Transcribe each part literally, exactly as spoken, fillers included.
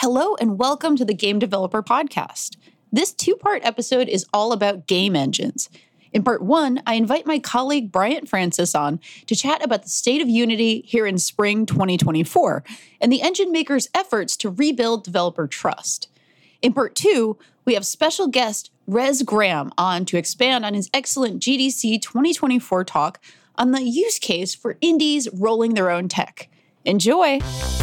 Hello and welcome to the Game Developer Podcast. This two-part episode is all about game engines. In part one, I invite my colleague Bryant Francis on to chat about the state of Unity here in spring twenty twenty-four and the engine maker's efforts to rebuild developer trust. In part two, we have special guest Rez Graham on to expand on his excellent G D C twenty twenty-four talk on the use case for indies rolling their own tech. Enjoy!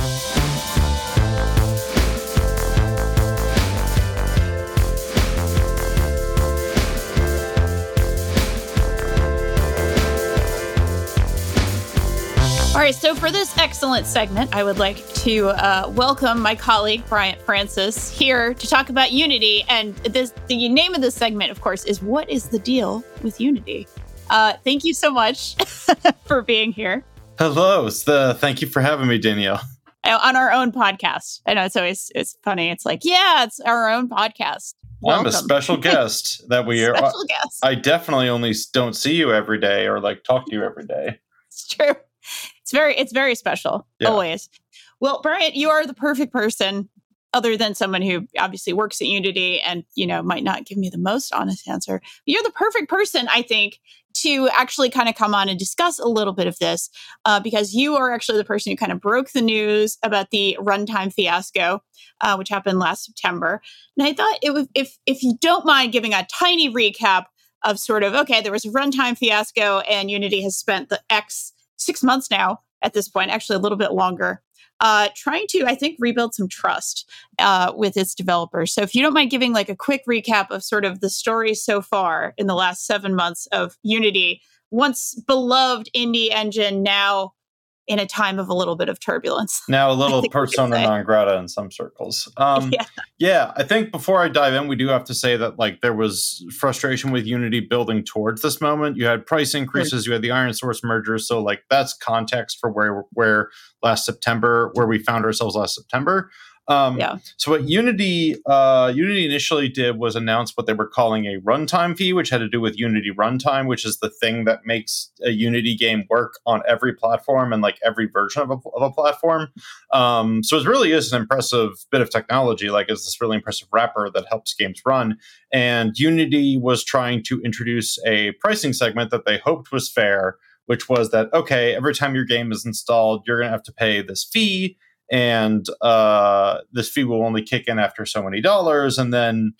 All right, so for this excellent segment, I would like to uh, welcome my colleague, Bryant Francis, here to talk about Unity. And this, the name of this segment, of course, is What is the Deal with Unity? Uh, thank you so much for being here. Hello. It's the, thank you for having me, Danielle. On our own podcast. I know it's always it's funny. It's like, yeah, it's our own podcast. Welcome. I'm a special guest that we are. Special guest. I definitely only don't see you every day or like talk to you every day. It's true. It's very, it's very special, yeah. Always. Well, Bryant, you are the perfect person, other than someone who obviously works at Unity and, you know, might not give me the most honest answer. But you're the perfect person, I think, to actually kind of come on and discuss a little bit of this, uh, because you are actually the person who kind of broke the news about the runtime fiasco, uh, which happened last September. And I thought it would, if if you don't mind giving a tiny recap of sort of, okay, there was a runtime fiasco and Unity has spent the X six months now at this point, actually a little bit longer, uh, trying to, I think, rebuild some trust uh, with its developers. So if you don't mind giving like a quick recap of sort of the story so far in the last seven months of Unity, once beloved indie engine, now in a time of a little bit of turbulence. Now a little persona non grata in some circles. Um, yeah. yeah, I think before I dive in, we do have to say that like there was frustration with Unity building towards this moment. You had price increases, you had the Iron Source merger. So like that's context for where where last September, where we found ourselves last September. Um, yeah. So what Unity uh, Unity initially did was announce what they were calling a runtime fee, which had to do with Unity Runtime, which is the thing that makes a Unity game work on every platform and like every version of a, of a platform. Um, so it really is an impressive bit of technology. Like it's this really impressive wrapper that helps games run. And Unity was trying to introduce a pricing segment that they hoped was fair, which was that, okay, every time your game is installed, you're going to have to pay this fee. And uh, this fee will only kick in after so many dollars, and then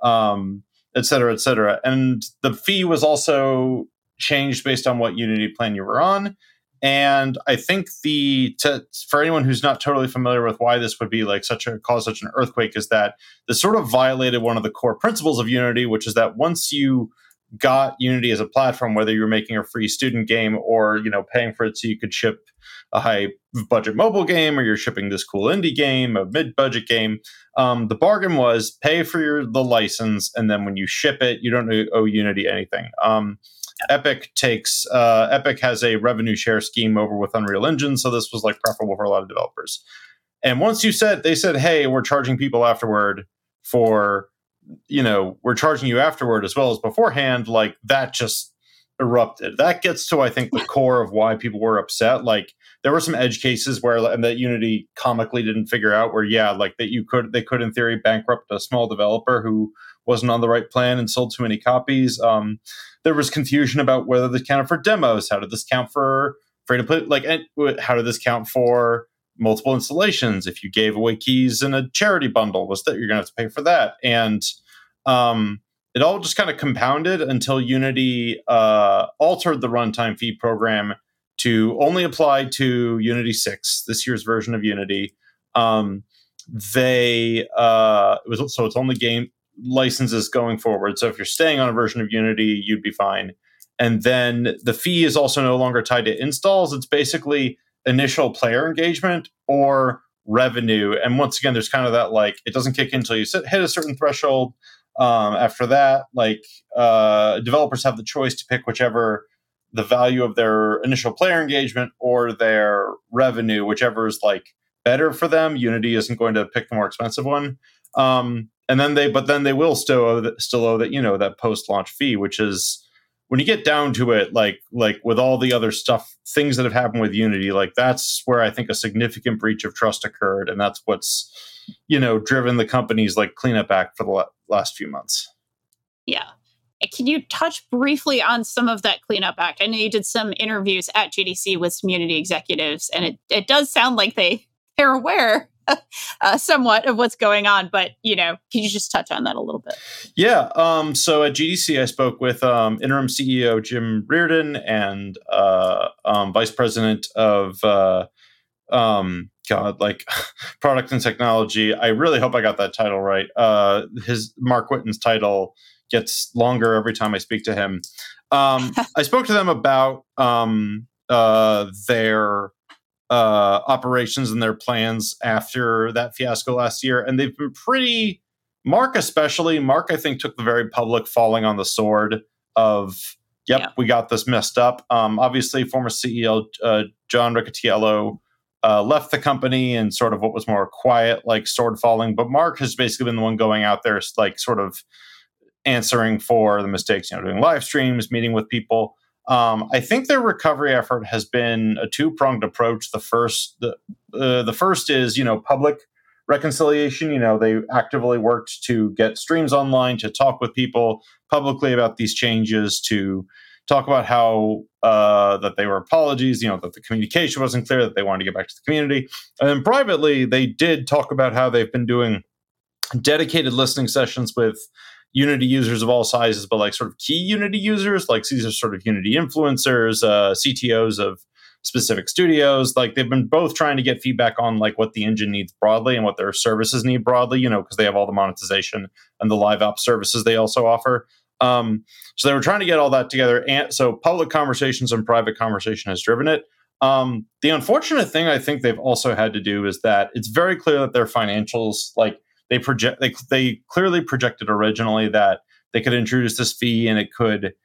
um, et cetera, et cetera. And the fee was also changed based on what Unity plan you were on. And I think the to, for anyone who's not totally familiar with why this would be like such a cause such an earthquake is that this sort of violated one of the core principles of Unity, which is that once you got Unity as a platform, whether you're making a free student game or you know paying for it so you could ship a high budget mobile game, or you're shipping this cool indie game, a mid budget game. Um, the bargain was pay for your the license, and then when you ship it, you don't owe Unity anything. Um, Epic takes uh, Epic has a revenue share scheme over with Unreal Engine, so this was like preferable for a lot of developers. And once you said they said, hey, we're charging people afterward for, you know, we're charging you afterward as well as beforehand, like that just erupted. That gets to, I think, the core of why people were upset. Like there were some edge cases where, and that Unity comically didn't figure out where, yeah, like that you could, they could in theory bankrupt a small developer who wasn't on the right plan and sold too many copies. Um, there was confusion about whether this counted for demos. How did this count for free to play? Like, how did this count for multiple installations? If you gave away keys in a charity bundle, was that you're going to have to pay for that? And um, it all just kind of compounded until Unity uh, altered the runtime fee program to only apply to Unity six, this year's version of Unity. Um, they uh, it was so it's only game licenses going forward. So if you're staying on a version of Unity, you'd be fine. And then the fee is also no longer tied to installs. It's basically initial player engagement or revenue. And once again, there's kind of that like it doesn't kick in until you sit, hit a certain threshold. Um, after that, like uh, developers have the choice to pick whichever the value of their initial player engagement or their revenue, whichever is like better for them. Unity isn't going to pick the more expensive one. Um, and then they, but then they will still owe that, still owe that, you know, that post-launch fee, which is when you get down to it, like, like with all the other stuff, things that have happened with Unity, like that's where I think a significant breach of trust occurred. And that's what's you know, driven the company's like cleanup act for the la- last few months. Yeah. Can you touch briefly on some of that cleanup act? I know you did some interviews at G D C with community executives, and it, it does sound like they, they're aware uh, somewhat of what's going on. But, you know, can you just touch on that a little bit? Yeah. Um, so at G D C, I spoke with um, interim C E O Jim Reardon and uh, um, Vice President of uh, um, God, like product and technology. I really hope I got that title right. Uh, his Mark Whitten's title gets longer every time I speak to him. Um, I spoke to them about um, uh, their uh, operations and their plans after that fiasco last year, and they've been pretty. Mark, especially Mark, I think took the very public falling on the sword of, "Yep, yeah. we got this messed up." Um, obviously, former C E O uh, John Riccitiello uh, left the company and sort of what was more quiet, like sword falling. But Mark has basically been the one going out there, like sort of answering for the mistakes, you know, doing live streams, meeting with people. Um, I think their recovery effort has been a two-pronged approach. The first, the uh, the first is, you know, public reconciliation. You know, they actively worked to get streams online, to talk with people publicly about these changes, to talk about how uh, that they were apologies, you know, that the communication wasn't clear, that they wanted to get back to the community. And then privately, they did talk about how they've been doing dedicated listening sessions with Unity users of all sizes, but like sort of key Unity users, like these are sort of Unity influencers, uh, C T Os of specific studios. Like they've been both trying to get feedback on like what the engine needs broadly and what their services need broadly, you know, because they have all the monetization and the live ops services they also offer. Um, so they were trying to get all that together. And so public conversations and private conversation has driven it. Um, the unfortunate thing I think they've also had to do is that it's very clear that their financials, like, They project. They they clearly projected originally that they could introduce this fee and it could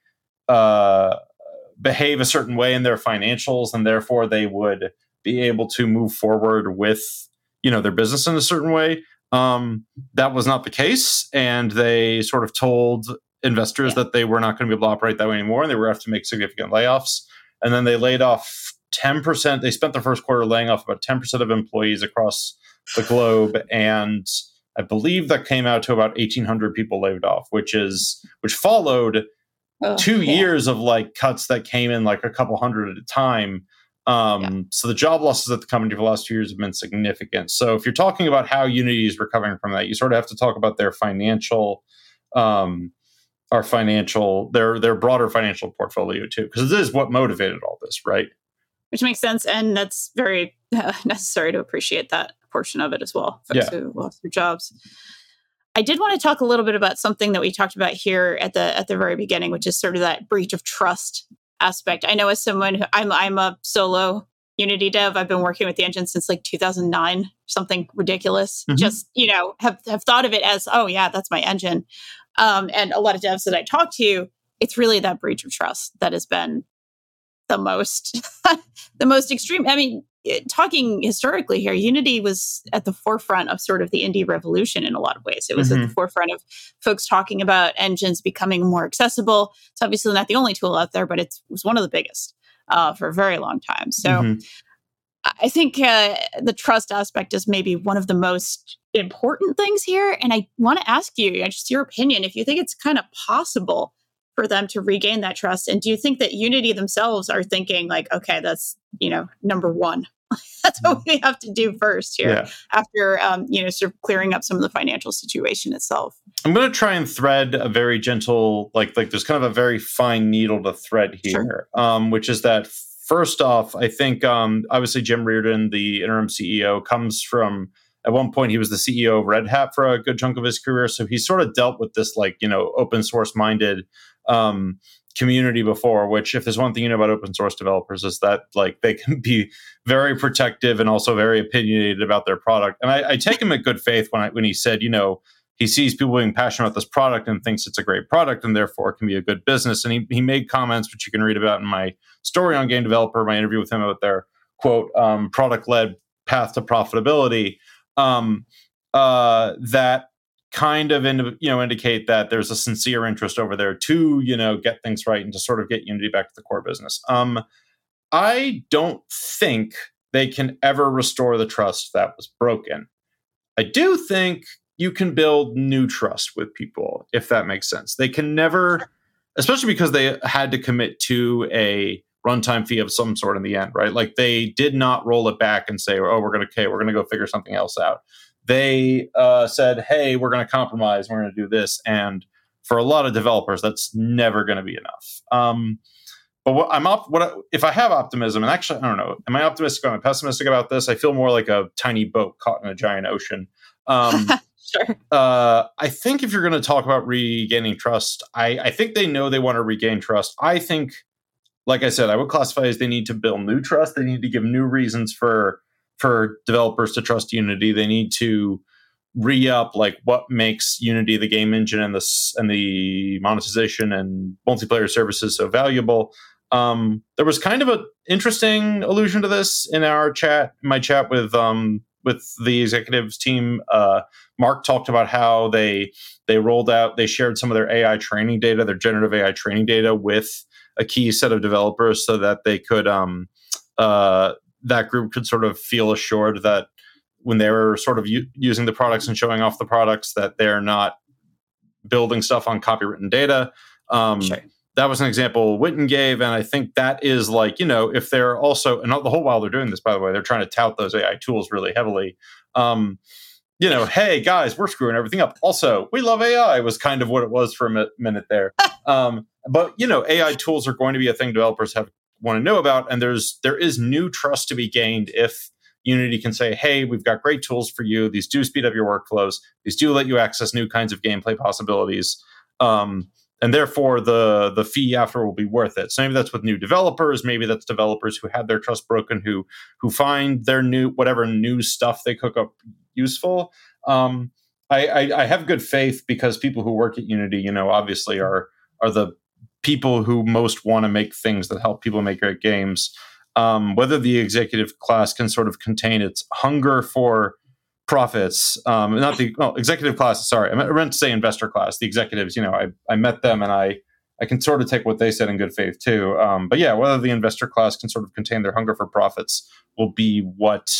uh, behave a certain way in their financials, and therefore they would be able to move forward with, you know, their business in a certain way. Um, that was not the case, and they sort of told investors yeah. that they were not going to be able to operate that way anymore, and they were going to have to make significant layoffs. And then they laid off ten percent. They spent the first quarter laying off about ten percent of employees across the globe, and I believe that came out to about eighteen hundred people laid off, which is which followed oh, two yeah. years of like cuts that came in like a couple hundred at a time. Um, yeah. So the job losses at the company for the last two years have been significant. So if you're talking about how Unity is recovering from that, you sort of have to talk about their financial, um, our financial, their their broader financial portfolio too, because this is what motivated all this, right? Which makes sense, and that's very uh, necessary to appreciate that portion of it as well, folks yeah. who lost their jobs. I did want to talk a little bit about something that we talked about here at the at the very beginning, which is sort of that breach of trust aspect. I know as someone who I'm I'm a solo Unity dev. I've been working with the engine since like two thousand nine, something ridiculous. Mm-hmm. Just, you know, have have thought of it as, oh yeah, that's my engine. Um, and a lot of devs that I talk to, it's really that breach of trust that has been the most the most extreme. I mean, talking historically here, Unity was at the forefront of sort of the indie revolution in a lot of ways. It was mm-hmm. at the forefront of folks talking about engines becoming more accessible. It's obviously not the only tool out there, but it was one of the biggest uh, for a very long time. So mm-hmm. I think uh, the trust aspect is maybe one of the most important things here. And I want to ask you, just your opinion, if you think it's kind of possible for them to regain that trust. And do you think that Unity themselves are thinking like, okay, that's, you know, number one. That's what we have to do first here yeah. after, um, you know, sort of clearing up some of the financial situation itself. I'm going to try and thread a very gentle, like, like there's kind of a very fine needle to thread here, sure. um, which is that first off, I think um, obviously Jim Reardon, the interim C E O, comes from, at one point he was the C E O of Red Hat for a good chunk of his career. So he sort of dealt with this, like, you know, open source minded um, community before, which if there's one thing you know about open source developers is that like they can be very protective and also very opinionated about their product. And I, I take him at good faith when I, when he said, you know, he sees people being passionate about this product and thinks it's a great product and therefore it can be a good business. And he, he made comments, which you can read about in my story on Game Developer, my interview with him about their quote, um, product-led path to profitability, um, uh, that kind of in, you know indicate that there's a sincere interest over there to, you know, get things right and to sort of get Unity back to the core business. Um, I don't think they can ever restore the trust that was broken. I do think you can build new trust with people, if that makes sense. They can never, especially because they had to commit to a runtime fee of some sort in the end, right? Like they did not roll it back and say, oh, we're going to, okay, we're going to go figure something else out. They uh, said, hey, we're going to compromise. We're going to do this. And for a lot of developers, that's never going to be enough. Um, but what I'm op- what I, if I have optimism, and actually, I don't know, am I optimistic or am I pessimistic about this? I feel more like a tiny boat caught in a giant ocean. Um, sure. Uh, I think if you're going to talk about regaining trust, I, I think they know they want to regain trust. I think, like I said, I would classify as they need to build new trust. They need to give new reasons for for developers to trust Unity. They need to re-up like what makes Unity, the game engine, and the and the monetization and multiplayer services so valuable. Um, there was kind of an interesting allusion to this in our chat, my chat with um, with the executives team. Uh, Mark talked about how they they rolled out, they shared some of their A I training data, their generative A I training data with a key set of developers so that they could um, uh, that group could sort of feel assured that when they were sort of u- using the products and showing off the products, that they're not building stuff on copywritten data. Um, sure. That was an example Witten gave, and I think that is like, you know, if they're also, and the whole while they're doing this, by the way, they're trying to tout those A I tools really heavily. Um, you know, hey guys, we're screwing everything up. Also, we love A I was kind of what it was for a mi- minute there. Um, but you know, A I tools are going to be a thing developers have want to know about, and there's there is new trust to be gained if Unity can say, hey, we've got great tools for you. These do speed up your workflows. These do let you access new kinds of gameplay possibilities. Um, and therefore, the the fee after will be worth it. So maybe that's with new developers. Maybe that's developers who had their trust broken, who who find their new, whatever new stuff they cook up useful. Um, I, I, I have good faith because people who work at Unity, you know, obviously are are the people who most want to make things that help people make great games. Um, whether the executive class can sort of contain its hunger for profits, um, not the well, executive class. Sorry, I meant to say investor class. The executives, you know, I, I met them and I I can sort of take what they said in good faith too. Um, but yeah, whether the investor class can sort of contain their hunger for profits will be what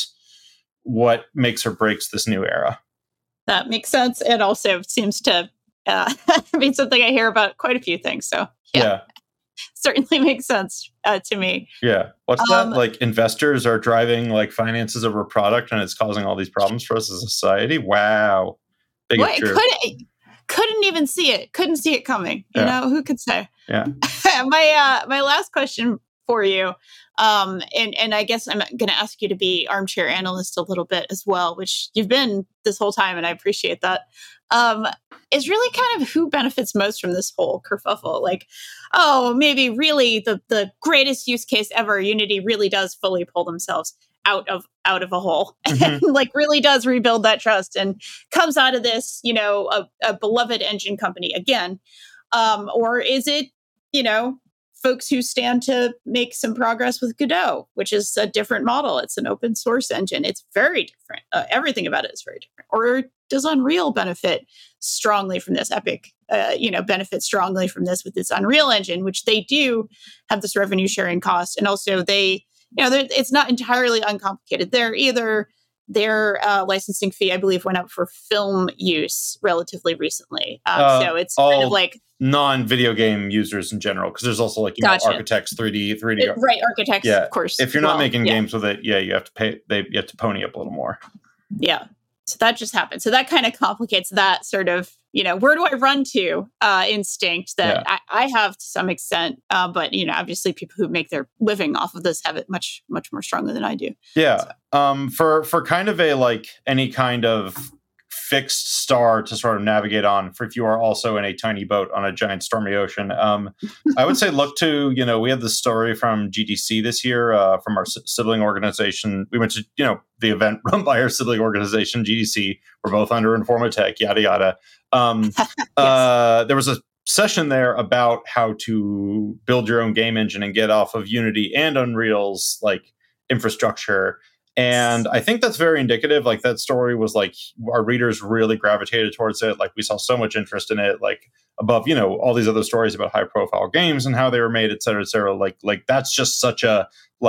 what makes or breaks this new era. That makes sense. It also seems to uh, be something I hear about quite a few things. So yeah. yeah. Certainly makes sense uh, to me. Yeah. What's um, that? Like investors are driving like finances over product and it's causing all these problems for us as a society. Wow. Big well, couldn't, couldn't even see it. Couldn't see it coming. You yeah. know, who could say? Yeah. my, uh, my last question for you. Um, and, and I guess I'm going to ask you to be armchair analyst a little bit as well, which you've been this whole time. And I appreciate that. Um, is really kind of who benefits most from this whole kerfuffle. Like, oh, maybe really the, the greatest use case ever. Unity really does fully pull themselves out of out of a hole mm-hmm. and like really does rebuild that trust and comes out of this, you know, a, a beloved engine company again. Um, or is it, you know, folks who stand to make some progress with Godot, which is a different model. It's an open source engine. It's very different. Uh, everything about it is very different. Or does Unreal benefit strongly from this? Epic, uh, you know, benefit strongly from this with its Unreal Engine, which they do have this revenue sharing cost. And also they, you know, it's not entirely uncomplicated. They're either their uh, licensing fee, I believe, went up for film use relatively recently. Um, uh, so it's kind of like non-video game users in general, because there's also like you gotcha. know architects, three D, three D, it, right? Architects, yeah. of course. If you're not well, making yeah. games with it, yeah, you have to pay. They you have to pony up a little more. Yeah, so that just happened. So that kind of complicates that sort of, you know, where do I run to uh, instinct that yeah. I, I have to some extent. Uh, but, you know, obviously people who make their living off of this have it much, much more strongly than I do. Yeah. So. Um, for, for kind of a, like any kind of fixed star to sort of navigate on for if you are also in a tiny boat on a giant stormy ocean. Um, I would say look to, you know, we had the story from G D C this year uh, from our sibling organization. We went to, you know, the event run by our sibling organization, G D C. We're both under Informatech, yada, yada. Um, yes. uh, there was a session there about how to build your own game engine and get off of Unity and Unreal's like infrastructure. And I think that's very indicative. Like that story was like our readers really gravitated towards it. Like we saw so much interest in it, like above, you know, all these other stories about high profile games and how they were made, et cetera, et cetera. Like, like that's just such a like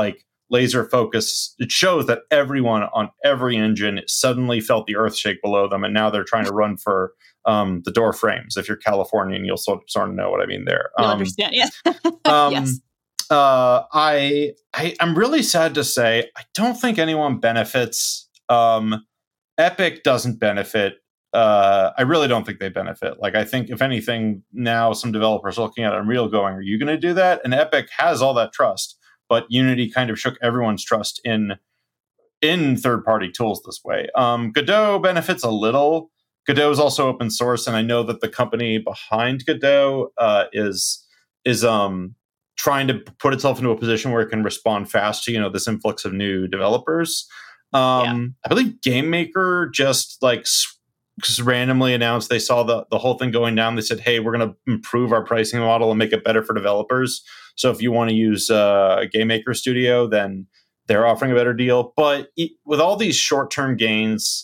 laser focus. It shows that everyone on every engine suddenly felt the earth shake below them, and now they're trying to run for um, the door frames. If you're Californian, you'll sort, sort of know what I mean there. You'll um, understand, yeah. um, yes. Uh, I, I, I'm really sad to say, I don't think anyone benefits. Um, Epic doesn't benefit. Uh, I really don't think they benefit. Like, I think if anything, now some developers are looking at Unreal going, are you going to do that? And Epic has all that trust, but Unity kind of shook everyone's trust in, in third-party tools this way. Um, Godot benefits a little. Godot is also open source, and I know that the company behind Godot uh, is, is, um, trying to put itself into a position where it can respond fast to, you know, this influx of new developers. Um, yeah. I believe Game Maker just like just randomly announced they saw the, the whole thing going down. They said, hey, we're going to improve our pricing model and make it better for developers. So if you want to use uh, a Game Maker Studio, then they're offering a better deal. But it, with all these short-term gains,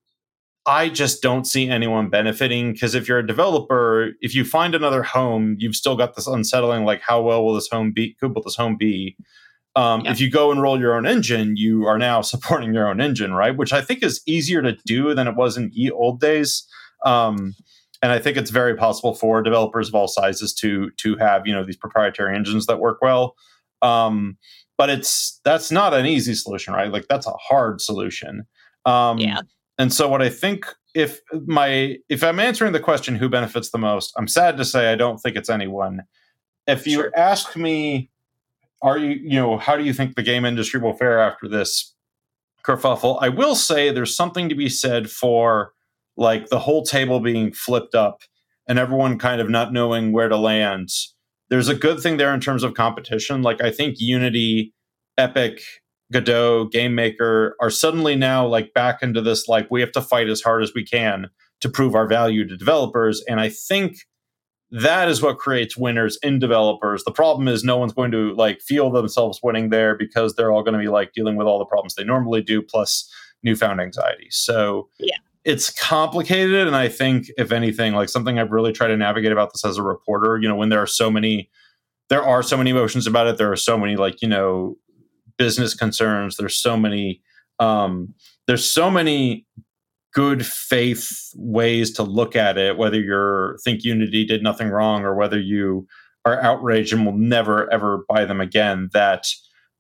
I just don't see anyone benefiting, because if you're a developer, if you find another home, you've still got this unsettling, like, how well will this home be? Good will this home be? Um, yeah. If you go and roll your own engine, you are now supporting your own engine, right? Which I think is easier to do than it was in the old days. Um, and I think it's very possible for developers of all sizes to to have, you know, these proprietary engines that work well. Um, but it's that's not an easy solution, right? Like, that's a hard solution. Um, yeah. And so what I think, if my if I'm answering the question who benefits the most, I'm sad to say I don't think it's anyone. If you sure. ask me, are you, you know, how do you think the game industry will fare after this kerfuffle? I will say there's something to be said for, like, the whole table being flipped up and everyone kind of not knowing where to land. There's a good thing there in terms of competition. Like, I think Unity, Epic, Godot, Game Maker are suddenly now like back into this, like, we have to fight as hard as we can to prove our value to developers. And I think that is what creates winners in developers. The problem is no one's going to like feel themselves winning there, because they're all going to be like dealing with all the problems they normally do, plus newfound anxiety. So yeah, it's complicated. And I think, if anything, like, something I've really tried to navigate about this as a reporter, you know, when there are so many, there are so many emotions about it, there are so many, like, you know, business concerns. There's so many, um, there's so many good faith ways to look at it, whether you think Unity did nothing wrong or whether you are outraged and will never, ever buy them again. That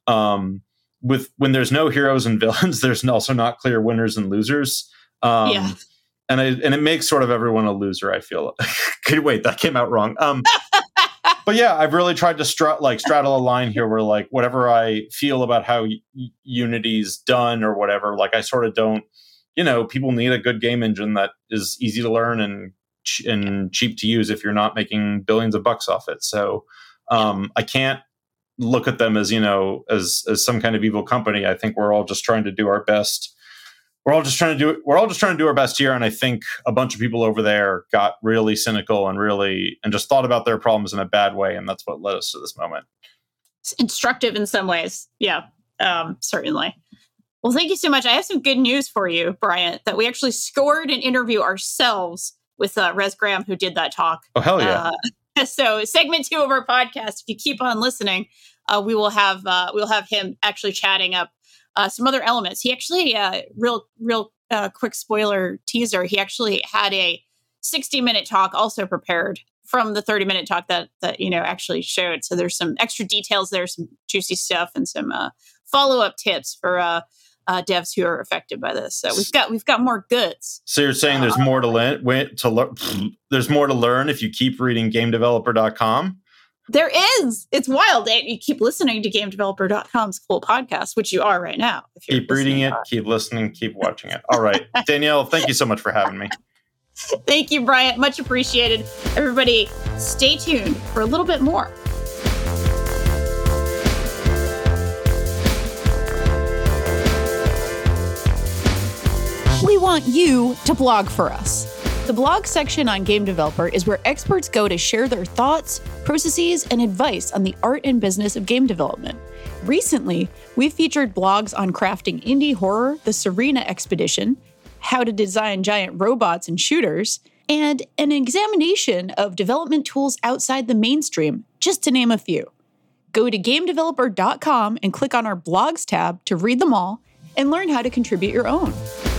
um, with when there's no heroes and villains, there's also not clear winners and losers. Um, yeah. And, I, and it makes sort of everyone a loser, I feel. Wait, that came out wrong. Um, But yeah, I've really tried to str- like straddle a line here where, like, whatever I feel about how y- Unity's done or whatever, like, I sort of don't, you know, people need a good game engine that is easy to learn and ch- and cheap to use if you're not making billions of bucks off it. So um, I can't look at them as, you know, as as some kind of evil company. I think we're all just trying to do our best. We're all just trying to do we're all just trying to do our best here. And I think a bunch of people over there got really cynical and really and just thought about their problems in a bad way. And that's what led us to this moment. It's instructive in some ways. Yeah, um, certainly. Well, thank you so much. I have some good news for you, Bryant, that we actually scored an interview ourselves with uh, Rez Graham, who did that talk. Oh, hell yeah. Uh, so segment two of our podcast, if you keep on listening, uh, we will have uh, we'll have him actually chatting up Uh, some other elements. He actually, uh, real, real uh, quick spoiler teaser, he actually had a sixty minute talk also prepared from the thirty minute talk that, that, you know, actually showed. So there's some extra details there, some juicy stuff, and some uh, follow-up tips for uh, uh, devs who are affected by this. So we've got, we've got more goods. So you're saying there's uh, more to learn, to learn, there's more to learn if you keep reading game developer dot com? There is. It's wild. You keep listening to game developer dot com's cool podcast, which you are right now. If you're keep reading it, keep listening, keep watching it. All right. Danielle, thank you so much for having me. Thank you, Bryant. Much appreciated. Everybody, stay tuned for a little bit more. We want you to blog for us. The blog section on Game Developer is where experts go to share their thoughts, processes, and advice on the art and business of game development. Recently, we've featured blogs on crafting indie horror, the Serena Expedition, how to design giant robots and shooters, and an examination of development tools outside the mainstream, just to name a few. Go to game developer dot com and click on our blogs tab to read them all and learn how to contribute your own.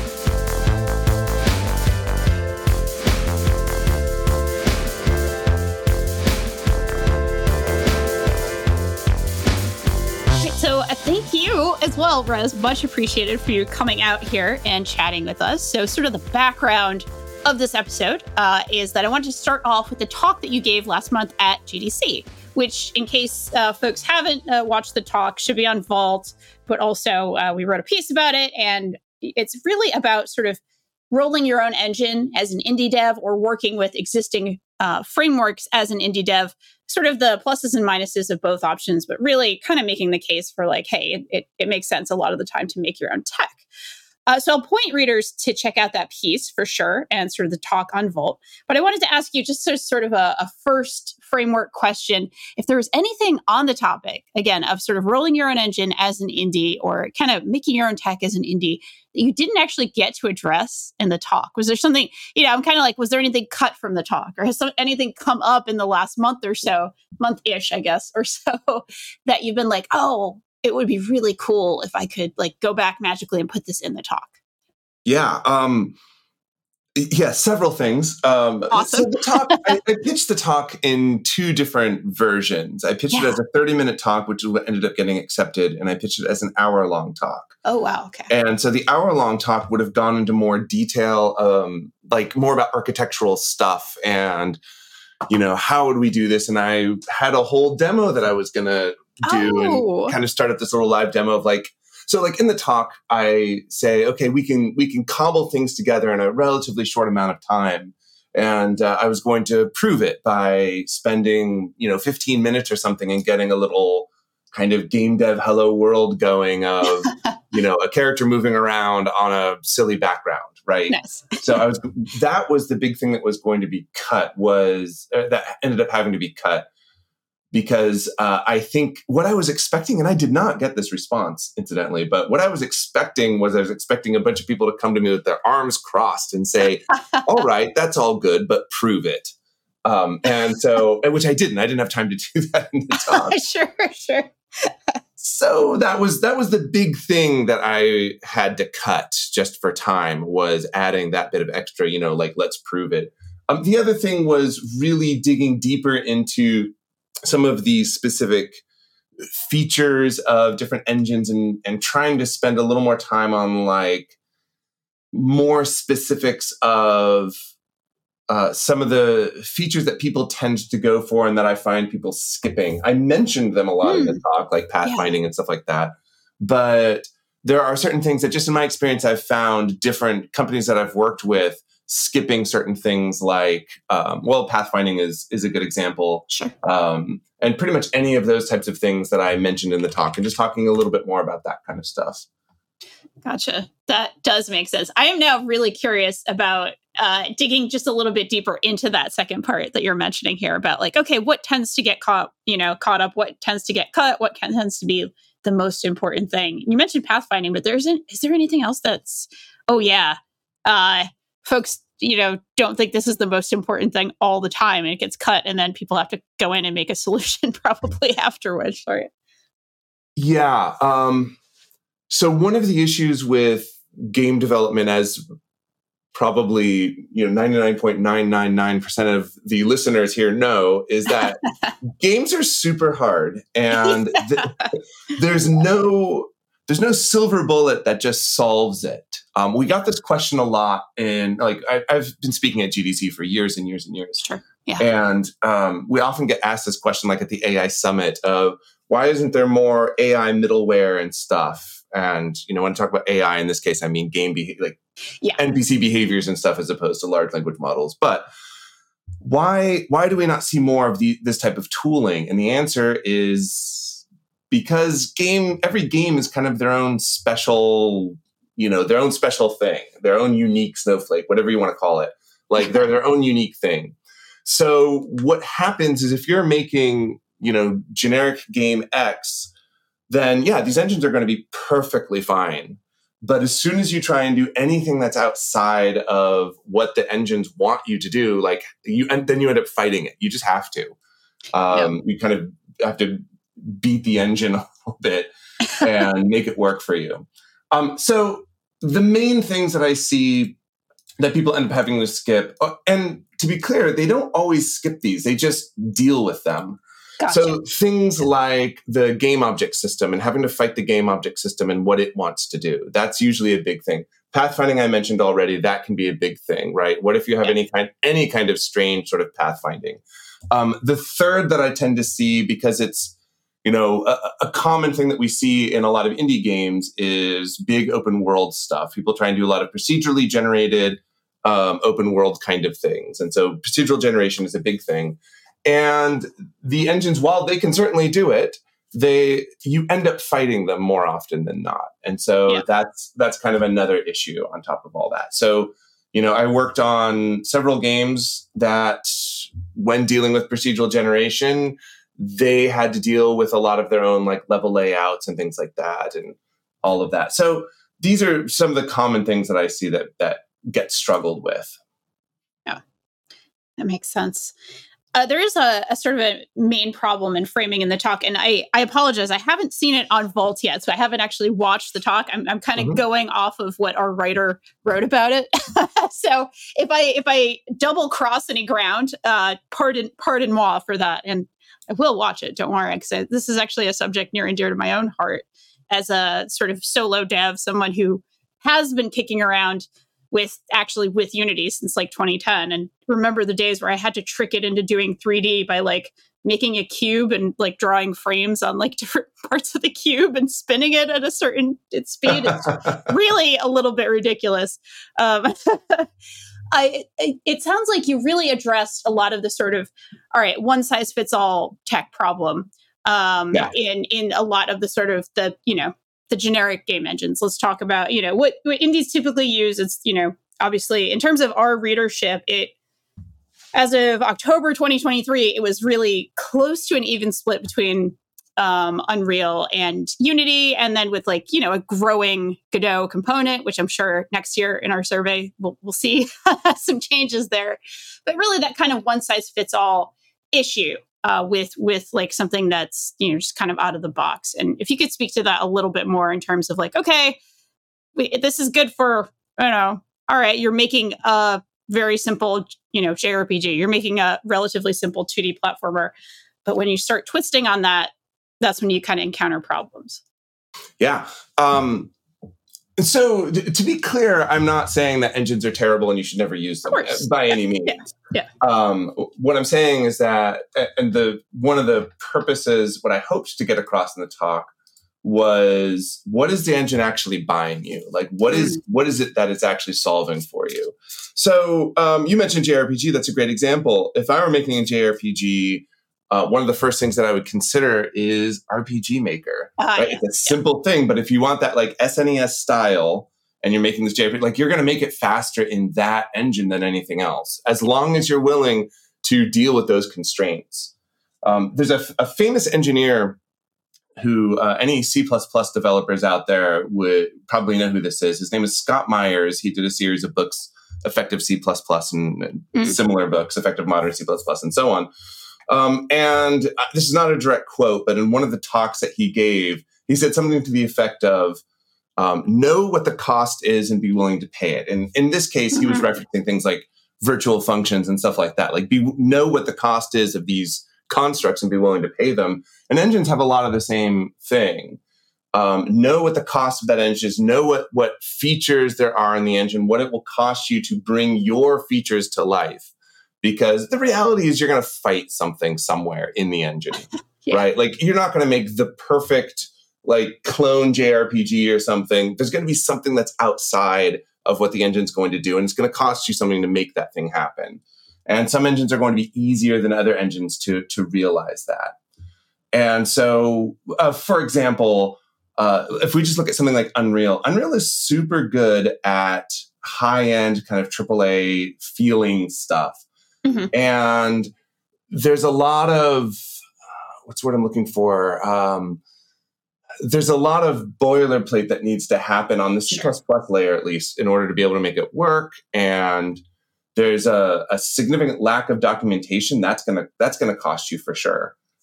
So uh, thank you as well, Rez. Much appreciated for you coming out here and chatting with us. So sort of the background of this episode uh, is that I wanted to start off with the talk that you gave last month at G D C, which, in case uh, folks haven't uh, watched the talk, should be on Vault, but also uh, we wrote a piece about it. And it's really about sort of rolling your own engine as an indie dev or working with existing uh, frameworks as an indie dev, sort of the pluses and minuses of both options, but really kind of making the case for like, hey, it, it, it makes sense a lot of the time to make your own tech. Uh, so I'll point readers to check out that piece for sure and sort of the talk on Vault. But I wanted to ask you just sort of, sort of a, a first framework question. If there was anything on the topic, again, of sort of rolling your own engine as an indie or kind of making your own tech as an indie that you didn't actually get to address in the talk. Was there something, you know, I'm kind of like, was there anything cut from the talk or has some, anything come up in the last month or so, month-ish, I guess, or so that you've been like, oh, it would be really cool if I could like go back magically and put this in the talk? Yeah. Um, yeah, several things. Um, awesome. So the talk, I, I pitched the talk in two different versions. I pitched yeah. it as a thirty minute talk, which is what ended up getting accepted. And I pitched it as an hour long talk. Oh, wow. Okay. And so the hour long talk would have gone into more detail, um, like more about architectural stuff and, you know, how would we do this? And I had a whole demo that I was going to do oh. and kind of start up this little live demo of like, so like in the talk, I say, okay, we can we can cobble things together in a relatively short amount of time. And uh, I was going to prove it by spending, you know, fifteen minutes or something and getting a little kind of game dev hello world going of, you know, a character moving around on a silly background, right? Nice. So I was that was the big thing that was going to be cut was uh, that ended up having to be cut. Because uh, I think what I was expecting, and I did not get this response, incidentally, but what I was expecting was I was expecting a bunch of people to come to me with their arms crossed and say, all right, that's all good, but prove it. Um, and so, which I didn't. I didn't have time to do that in the talk. Sure, sure. So that was that was the big thing that I had to cut just for time was adding that bit of extra, you know, like, let's prove it. Um, the other thing was really digging deeper into some of these specific features of different engines and, and trying to spend a little more time on like more specifics of uh, some of the features that people tend to go for and that I find people skipping. I mentioned them a lot mm. in the talk, like pathfinding yeah. and stuff like that. But there are certain things that just in my experience, I've found different companies that I've worked with skipping certain things like, um, well, pathfinding is is a good example. Sure. Um, and pretty much any of those types of things that I mentioned in the talk and just talking a little bit more about that kind of stuff. Gotcha. That does make sense. I am now really curious about uh, digging just a little bit deeper into that second part that you're mentioning here about like, okay, what tends to get caught, you know, caught up, what tends to get cut, what can, tends to be the most important thing. You mentioned pathfinding, but there isn't, is there anything else that's, oh yeah, uh, folks, you know, don't think this is the most important thing all the time and it gets cut and then people have to go in and make a solution probably afterwards for it. Yeah. Um, so one of the issues with game development, as probably, you know, ninety-nine point nine nine nine percent of the listeners here know, is that games are super hard and th- there's no there's no silver bullet that just solves it. Um, we got this question a lot, and like I, I've been speaking at G D C for years and years and years. Sure. Yeah. And um, we often get asked this question, like at the A I Summit, of why isn't there more A I middleware and stuff? And you know, when I talk about A I in this case, I mean game behavior, like yeah. N P C behaviors and stuff, as opposed to large language models. But why why do we not see more of the, this type of tooling? And the answer is because game every game is kind of their own special. You know, their own special thing, their own unique snowflake, whatever you want to call it. Like they're their own unique thing. So what happens is if you're making, you know, generic game X, then yeah, these engines are going to be perfectly fine. But as soon as you try and do anything that's outside of what the engines want you to do, like you, and then you end up fighting it. You just have to. Um, yeah. You kind of have to beat the engine a little bit and make it work for you. Um, so the main things that I see that people end up having to skip, and to be clear, they don't always skip these. They just deal with them. Gotcha. So things like the game object system and having to fight the game object system and what it wants to do. That's usually a big thing. Pathfinding, I mentioned already, that can be a big thing, right? What if you have yeah. any kind any kind of strange sort of pathfinding? Um, the third that I tend to see, because it's, you know, a, a common thing that we see in a lot of indie games is big open world stuff. People try and do a lot of procedurally generated um, open world kind of things. And so procedural generation is a big thing. And the engines, while they can certainly do it, they you end up fighting them more often than not. And so yeah. that's that's kind of another issue on top of all that. So, you know, I worked on several games that when dealing with procedural generation, they had to deal with a lot of their own like level layouts and things like that and all of that. So these are some of the common things that I see that that get struggled with. Yeah, that makes sense. Uh, there is a, a sort of a main problem in framing in the talk, and I, I apologize. I haven't seen it on Vault yet, so I haven't actually watched the talk. I'm, I'm kind of mm-hmm. going off of what our writer wrote about it. So if I if I double cross any ground, uh, pardon pardon moi for that, and I will watch it. Don't worry, because this is actually a subject near and dear to my own heart as a sort of solo dev, someone who has been kicking around with actually with Unity since like twenty ten, and remember the days where I had to trick it into doing three D by like making a cube and like drawing frames on like different parts of the cube and spinning it at a certain speed. It's really a little bit ridiculous. Um, I, it sounds like you really addressed a lot of the sort of, all right, one size fits all tech problem um, yeah. in in a lot of the sort of the, you know, the generic game engines. Let's talk about, you know, what, what indies typically use. It's, you know, obviously in terms of our readership, it, as of October twenty twenty-three, it was really close to an even split between um, Unreal and Unity. And then with like, you know, a growing Godot component, which I'm sure next year in our survey, we'll, we'll see some changes there. But really that kind of one size fits all issue. Uh, with with like something that's, you know, just kind of out of the box. And if you could speak to that a little bit more in terms of like, okay, we, this is good for, you know, all right, you're making a very simple, you know, J R P G. You're making a relatively simple two D platformer. But when you start twisting on that, that's when you kind of encounter problems. Yeah. Um, so d- to be clear, I'm not saying that engines are terrible and you should never use them by yeah. any means. Yeah. Yeah. Um, what I'm saying is that, and the one of the purposes, what I hoped to get across in the talk was, what is the engine actually buying you? Like, what is mm. what is it that it's actually solving for you? So um, you mentioned J R P G. That's a great example. If I were making a J R P G, uh, one of the first things that I would consider is R P G Maker. Uh, right? yeah. It's a simple yeah. thing, but if you want that like S N E S style, and you're making this J R P G, like you're going to make it faster in that engine than anything else, as long as you're willing to deal with those constraints. Um, there's a, a famous engineer who uh, any C plus plus developers out there would probably know who this is. His name is Scott Myers. He did a series of books, Effective C plus plus, and, and mm. similar books, Effective Modern C plus plus, and so on. Um, and this is not a direct quote, but in one of the talks that he gave, he said something to the effect of, Um, know what the cost is and be willing to pay it. And in this case, mm-hmm. he was referencing things like virtual functions and stuff like that. Like be know what the cost is of these constructs and be willing to pay them. And engines have a lot of the same thing. Um, know what the cost of that engine is. Know what, what features there are in the engine, what it will cost you to bring your features to life. Because the reality is you're going to fight something somewhere in the engine, yeah. right? Like you're not going to make the perfect like clone J R P G or something. There's going to be something that's outside of what the engine's going to do. And it's going to cost you something to make that thing happen. And some engines are going to be easier than other engines to, to realize that. And so, uh, for example, uh, if we just look at something like Unreal, Unreal is super good at high-end kind of triple A feeling stuff. Mm-hmm. And there's a lot of, what's the word I'm looking for? Um, There's a lot of boilerplate that needs to happen on the C plus plus layer, at least, in order to be able to make it work. And there's a, a significant lack of documentation. That's gonna that's gonna cost you for sure.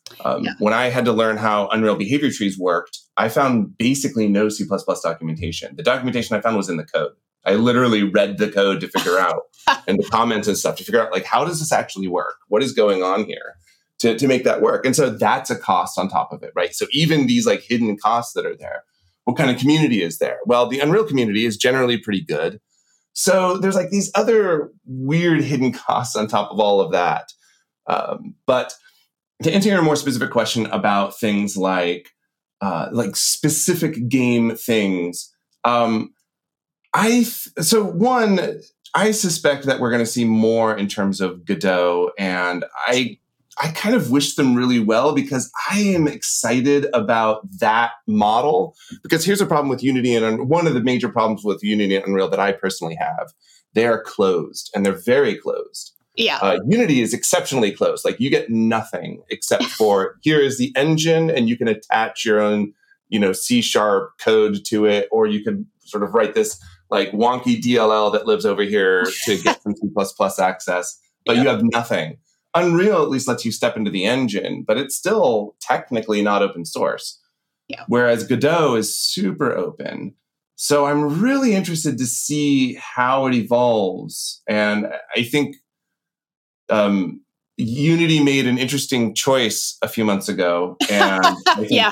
Um, yeah. When I had to learn how Unreal behavior trees worked, I found basically no C plus plus documentation. The documentation I found was in the code. I literally read the code to figure out, and the comments and stuff to figure out, like, how does this actually work? What is going on here to, to make that work? And so that's a cost on top of it, right? So even these like hidden costs that are there, what kind of community is there? Well, the Unreal community is generally pretty good. So there's like these other weird hidden costs on top of all of that. Um, but to answer your more specific question about things like uh, like specific game things, um, I th- so one, I suspect that we're going to see more in terms of Godot, and I I kind of wish them really well because I am excited about that model. Because here's a problem with Unity, and one of the major problems with Unity and Unreal that I personally have: they are closed, and they're very closed. Yeah. Uh, Unity is exceptionally closed. Like you get nothing except for here is the engine, and you can attach your own, you know, C sharp code to it, or you can sort of write this like wonky D L L that lives over here to get some C plus plus access, but yeah. you have nothing. Unreal at least lets you step into the engine, but it's still technically not open source. Yeah. Whereas Godot is super open. So I'm really interested to see how it evolves. And I think um, Unity made an interesting choice a few months ago, and I think yeah,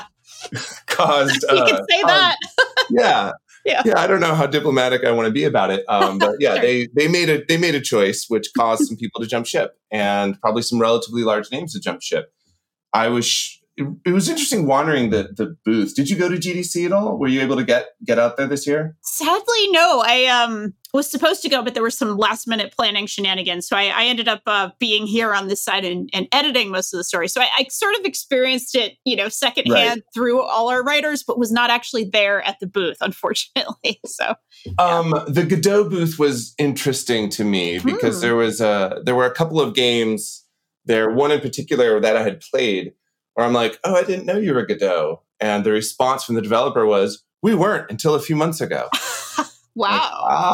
caused. You uh, can say that. yeah, yeah, yeah. I don't know how diplomatic I want to be about it, um, but yeah, sure. they they made a they made a choice which caused some people to jump ship, and probably some relatively large names to jump ship. I was. Sh- It, it was interesting wandering the the booth. Did you go to G D C at all? Were you able to get get out there this year? Sadly, no. I um was supposed to go, but there were some last minute planning shenanigans. So I, I ended up uh, being here on this side and, and editing most of the story. So I, I sort of experienced it, you know, secondhand right. through all our writers, but was not actually there at the booth, unfortunately. So yeah. um, the Godot booth was interesting to me because hmm. there was a there were a couple of games there. One in particular that I had played, where I'm like, oh, I didn't know you were Godot. And the response from the developer was, we weren't until a few months ago. Wow. Like,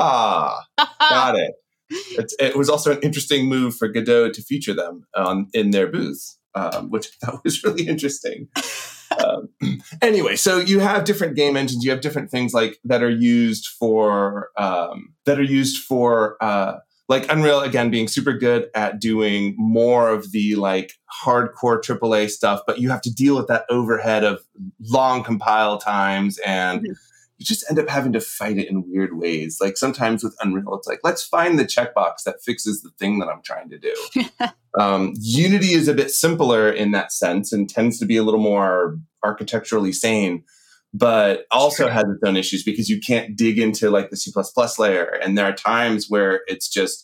ah, got it. It's, it was also an interesting move for Godot to feature them um, in their booth, um, which I thought was really interesting. um, anyway, so you have different game engines. You have different things like that are used for, um, that are used for, uh, like Unreal, again, being super good at doing more of the like hardcore triple A stuff, but you have to deal with that overhead of long compile times, and mm-hmm. you just end up having to fight it in weird ways. Like sometimes with Unreal, it's like, let's find the checkbox that fixes the thing that I'm trying to do. um, Unity is a bit simpler in that sense and tends to be a little more architecturally sane, but also has its own issues because you can't dig into like the C plus plus layer. And there are times where it's just,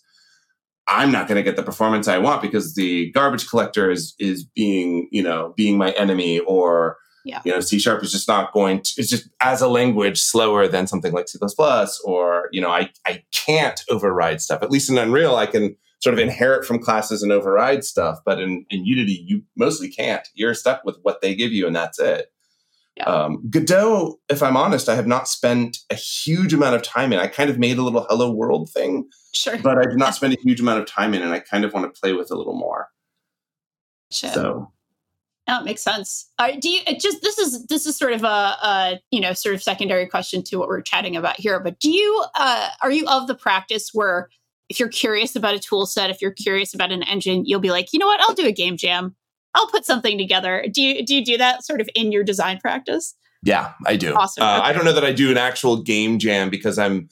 I'm not going to get the performance I want because the garbage collector is, is being, you know, being my enemy, or, yeah. you know, C sharp is just not going to, it's just as a language slower than something like C plus plus, or, you know, I, I can't override stuff. At least in Unreal, I can sort of inherit from classes and override stuff. But in, in Unity, you mostly can't. You're stuck with what they give you and that's it. Yeah. Um, Godot, if I'm honest, I have not spent a huge amount of time in. I kind of made a little Hello World thing, sure, but I did not spend a huge amount of time in, and I kind of want to play with a little more. Sure. So, that makes sense. Uh, do you it just this is this is sort of a, a you know sort of secondary question to what we're chatting about here? But do you uh, are you of the practice where if you're curious about a tool set, if you're curious about an engine, you'll be like, you know what, I'll do a game jam. I'll put something together. Do you do you do that sort of in your design practice? Yeah, I do. Awesome. Uh, okay. I don't know that I do an actual game jam because I'm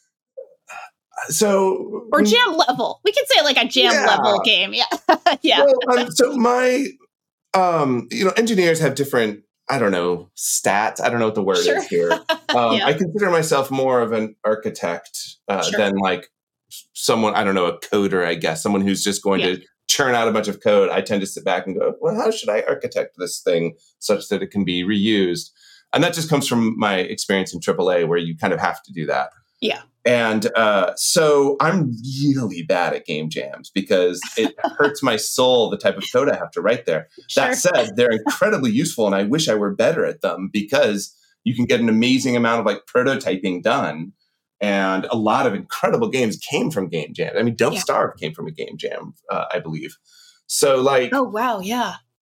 so or jam level. We can say like a jam yeah. level game. Yeah, yeah. Well, um, so my, um, you know, engineers have different. I don't know stats. I don't know what the word sure. is here. Um, yeah. I consider myself more of an architect uh, sure. than like someone. I don't know, a coder. I guess someone who's just going yeah. to churn out a bunch of code. I tend to sit back and go, well, how should I architect this thing such that it can be reused? And that just comes from my experience in triple A, where you kind of have to do that. Yeah. And uh, so I'm really bad at game jams because it hurts my soul, the type of code I have to write there. Sure. That said, they're incredibly useful, and I wish I were better at them because you can get an amazing amount of like prototyping done. And a lot of incredible games came from game jams. I mean, Don't yeah. Starve came from a game jam, uh, I believe. So like, oh wow, yeah.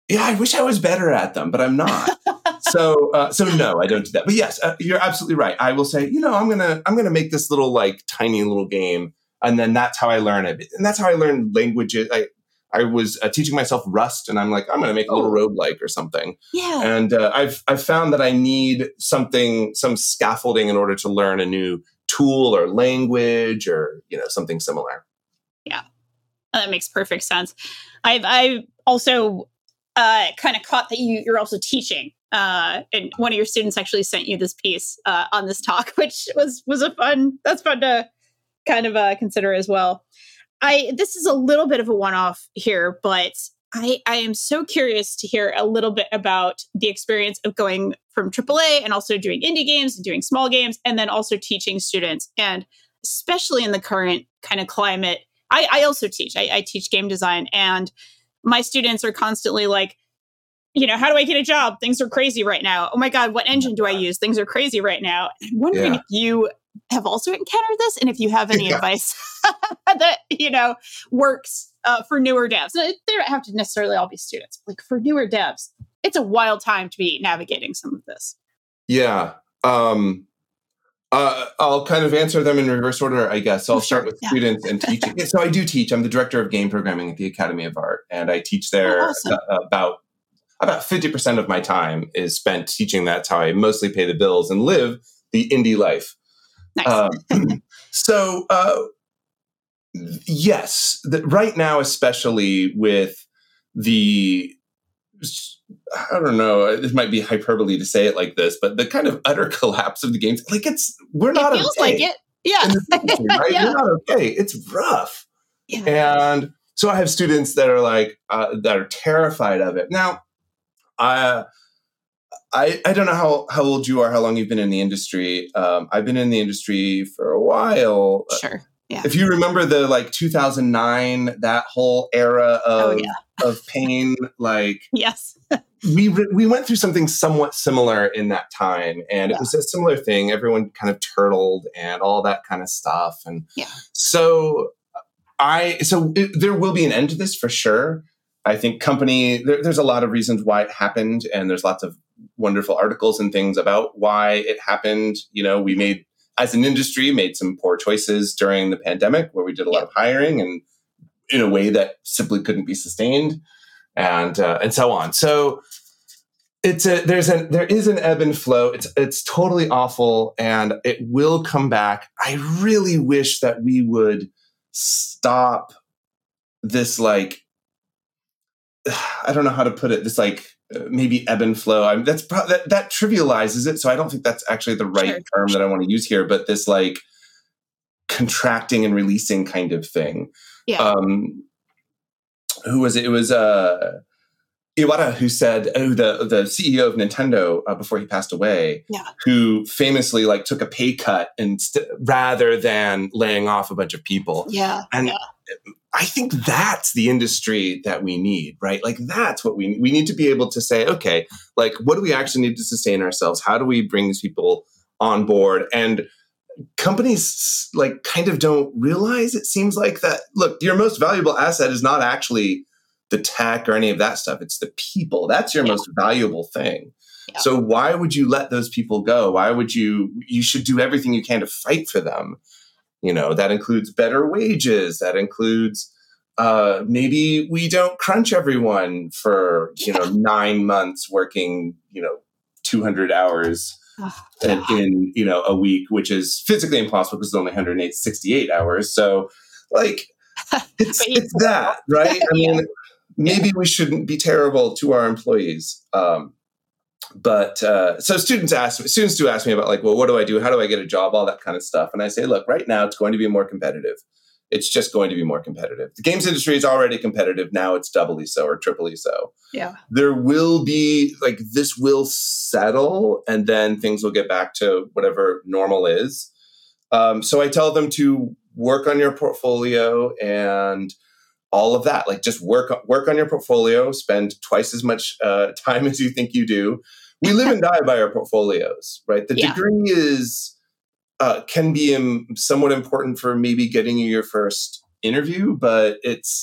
Yeah, I wish I was better at them, but I'm not. so, uh, so no, I don't do that. But yes, uh, you're absolutely right. I will say, you know, I'm gonna, I'm gonna make this little like tiny little game, and then that's how I learn it. And that's how I learn languages. I, I was uh, teaching myself Rust, and I'm like, I'm gonna make a little oh. roguelike or something. Yeah. And uh, I've, I've found that I need something, some scaffolding in order to learn a new tool or language or you know something similar. Yeah, that makes perfect sense. I've, I've also. Uh, kind of caught that you, you're also teaching. Uh, and one of your students actually sent you this piece uh, on this talk, which was was a fun, that's fun to kind of uh, consider as well. I This is a little bit of a one-off here, but I, I am so curious to hear a little bit about the experience of going from triple A and also doing indie games and doing small games, and then also teaching students. And especially in the current kind of climate, I, I also teach. I, I teach game design, and my students are constantly like, you know, how do I get a job? Things are crazy right now. Oh my God, what engine do I use? Things are crazy right now. I'm wondering yeah. if you have also encountered this and if you have any yeah. advice that, you know, works uh, for newer devs. They don't have to necessarily all be students. Like for newer devs, it's a wild time to be navigating some of this. Yeah. Um, uh, I'll kind of answer them in reverse order, I guess. So I'll oh, start sure. with yeah. students and teaching. Yeah, so I do teach. I'm the director of game programming at the Academy of Art, and I teach there oh, awesome. uh, about about fifty percent of my time is spent teaching. That's how I mostly pay the bills and live the indie life. Nice. Um, so uh, yes, the, right now, especially with the I don't know, this might be hyperbole to say it like this, but the kind of utter collapse of the games, like it's, we're not okay. It feels okay. like it. Yeah. Industry, right? yeah. We're not okay. It's rough. Yeah. And so I have students that are like, uh, that are terrified of it. Now, I, I, I don't know how, how old you are, how long you've been in the industry. Um, I've been in the industry for a while. Sure. Yeah. If you remember the like two thousand nine, that whole era of, oh, yeah. of pain, like yes, we re- we went through something somewhat similar in that time, and yeah. it was a similar thing. Everyone kind of turtled and all that kind of stuff, and yeah. so I so it, there will be an end to this for sure. I think company there, there's a lot of reasons why it happened, and there's lots of wonderful articles and things about why it happened. You know, we made. As an industry, made some poor choices during the pandemic where we did a lot of hiring and in a way that simply couldn't be sustained and uh, and so on. So it's a there's a there is an ebb and flow. It's it's totally awful and it will come back. I really wish that we would stop this like I don't know how to put it, this like Uh, maybe ebb and flow. I mean, that's pro- that, that trivializes it. So I don't think that's actually the right sure. term that I want to use here, but this like contracting and releasing kind of thing. Yeah. Um, who was it? It was uh, Iwata who said, oh, the, the C E O of Nintendo uh, before he passed away, yeah. who famously like took a pay cut and st- rather than laying off a bunch of people. Yeah. And yeah. I think that's the industry that we need, right? Like that's what we we need to be able to say, okay, like what do we actually need to sustain ourselves? How do we bring these people on board? And companies like kind of don't realize, it seems like that, look, your most valuable asset is not actually the tech or any of that stuff. It's the people. That's your yeah. most valuable thing. Yeah. So why would you let those people go? Why would you, you should do everything you can to fight for them. You know, that includes better wages. That includes uh, maybe we don't crunch everyone for, you know, nine months working, you know, two hundred hours oh, in, in, you know, a week, which is physically impossible because it's only one hundred sixty-eight hours. So like, it's, it's that, right? I mean, yeah. maybe we shouldn't be terrible to our employees. Um, But uh, so students ask, students do ask me about like, well, what do I do? How do I get a job? All that kind of stuff. And I say, look, right now it's going to be more competitive. It's just going to be more competitive. The games industry is already competitive. Now it's doubly so or triply so. Yeah. There will be like, this will settle and then things will get back to whatever normal is. Um, so I tell them to work on your portfolio and all of that. Like just work, work on your portfolio, spend twice as much uh, time as you think you do. We live and die by our portfolios, right? The yeah. degree is, uh, can be um, somewhat important for maybe getting you your first interview, but it's,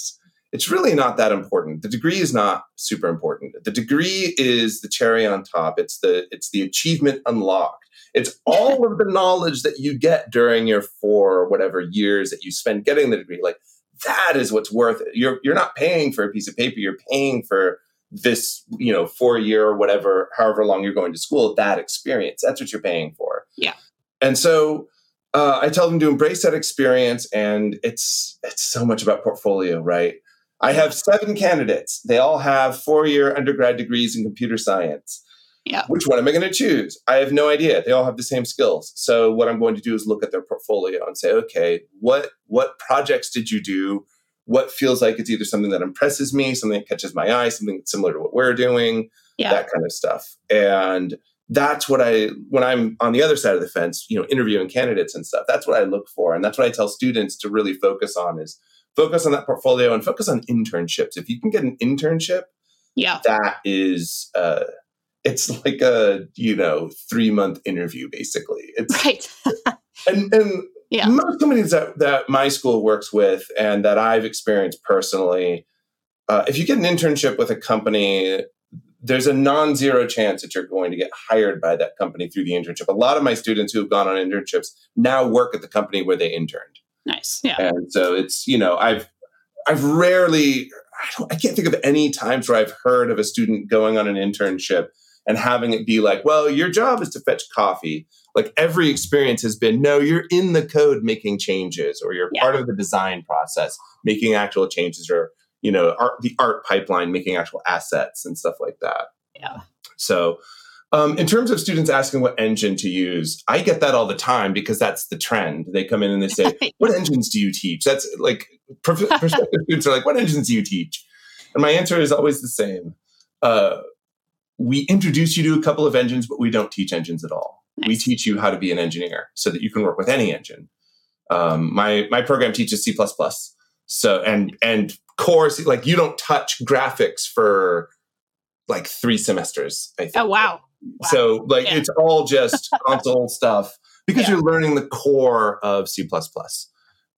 it's really not that important. The degree is not super important. The degree is the cherry on top. It's the it's the achievement unlocked. It's all of the knowledge that you get during your four or whatever years that you spend getting the degree. Like, that is what's worth it. You're you're not paying for a piece of paper. You're paying for this, you know, four year or whatever, however long you're going to school, that experience. That's what you're paying for. Yeah. And so uh, I tell them to embrace that experience, and it's it's so much about portfolio, right? I have seven candidates. They all have four-year undergrad degrees in computer science. Yeah. Which one am I going to choose? I have no idea. They all have the same skills. So what I'm going to do is look at their portfolio and say, okay, what what projects did you do? What feels like it's either something that impresses me, something that catches my eye, something similar to what we're doing, yeah. that kind of stuff. And that's what I, when I'm on the other side of the fence, you know, interviewing candidates and stuff, that's what I look for. And that's what I tell students to really focus on is focus on that portfolio and focus on internships. If you can get an internship, yeah, that is, uh, it's like a, you know, three month interview, basically. It's, right. and, and yeah. most companies that, that my school works with and that I've experienced personally, uh, if you get an internship with a company, there's a non-zero chance that you're going to get hired by that company through the internship. A lot of my students who have gone on internships now work at the company where they interned. Nice. Yeah. And so it's, you know, I've, I've rarely, I, don't, I can't think of any times where I've heard of a student going on an internship and having it be like, well, your job is to fetch coffee. Like, every experience has been, no, you're in the code making changes, or you're yeah. part of the design process, making actual changes, or, you know, art, the art pipeline, making actual assets and stuff like that. Yeah. So um, in terms of students asking what engine to use, I get that all the time because that's the trend. They come in and they say, what engines do you teach? That's like, prospective students are like, what engines do you teach? And my answer is always the same. Uh, we introduce you to a couple of engines, but we don't teach engines at all. Nice. We teach you how to be an engineer so that you can work with any engine. Um, my my program teaches C plus plus. So, and, and core, like, you don't touch graphics for like three semesters, I think. Oh, wow. Wow. So, like, yeah. it's all just console stuff because yeah. you're learning the core of C plus plus,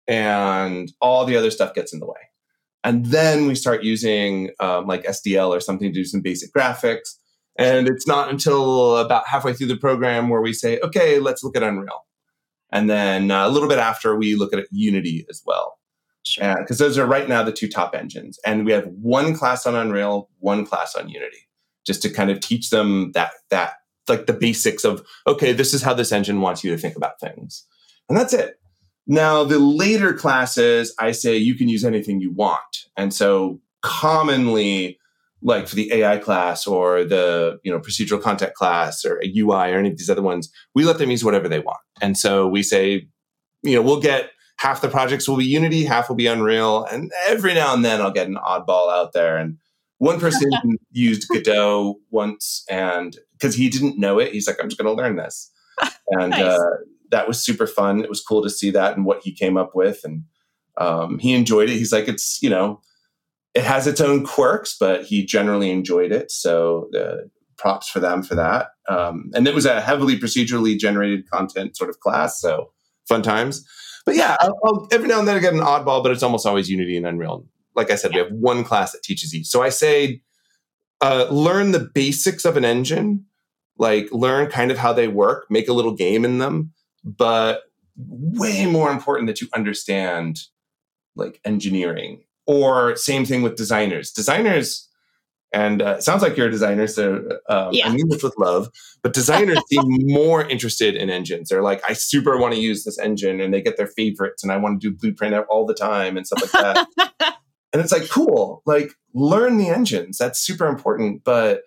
and all the other stuff gets in the way. And then we start using um, like S D L or something to do some basic graphics. And it's not until about halfway through the program where we say, okay, let's look at Unreal. And then uh, a little bit after, we look at Unity as well. Sure. Because those are right now the two top engines. And we have one class on Unreal, one class on Unity, just to kind of teach them that, that like the basics of, okay, this is how this engine wants you to think about things. And that's it. Now, the later classes, I say you can use anything you want. And so commonly, like for the A I class or the, you know, procedural content class or a U I or any of these other ones, we let them use whatever they want. And so we say, you know, we'll get half the projects will be Unity, half will be Unreal. And every now and then I'll get an oddball out there. And one person used Godot once, and because he didn't know it, he's like, I'm just going to learn this. And nice. uh, that was super fun. It was cool to see that and what he came up with. And um, he enjoyed it. He's like, it's, you know, it has its own quirks, but he generally enjoyed it. So uh, props for them for that. Um, and it was a heavily procedurally generated content sort of class. So fun times. But yeah, I'll, I'll, every now and then I get an oddball, but it's almost always Unity and Unreal. Like I said, yeah. we have one class that teaches each. So I say, uh, learn the basics of an engine, like learn kind of how they work, make a little game in them. But way more important that you understand like engineering. Or same thing with designers. Designers, and uh, it sounds like you're a designer, so um, yeah. I mean this with love, but designers seem more interested in engines. They're like, I super want to use this engine, and they get their favorites, and I want to do Blueprint all the time and stuff like that. And it's like, cool, like learn the engines. That's super important. But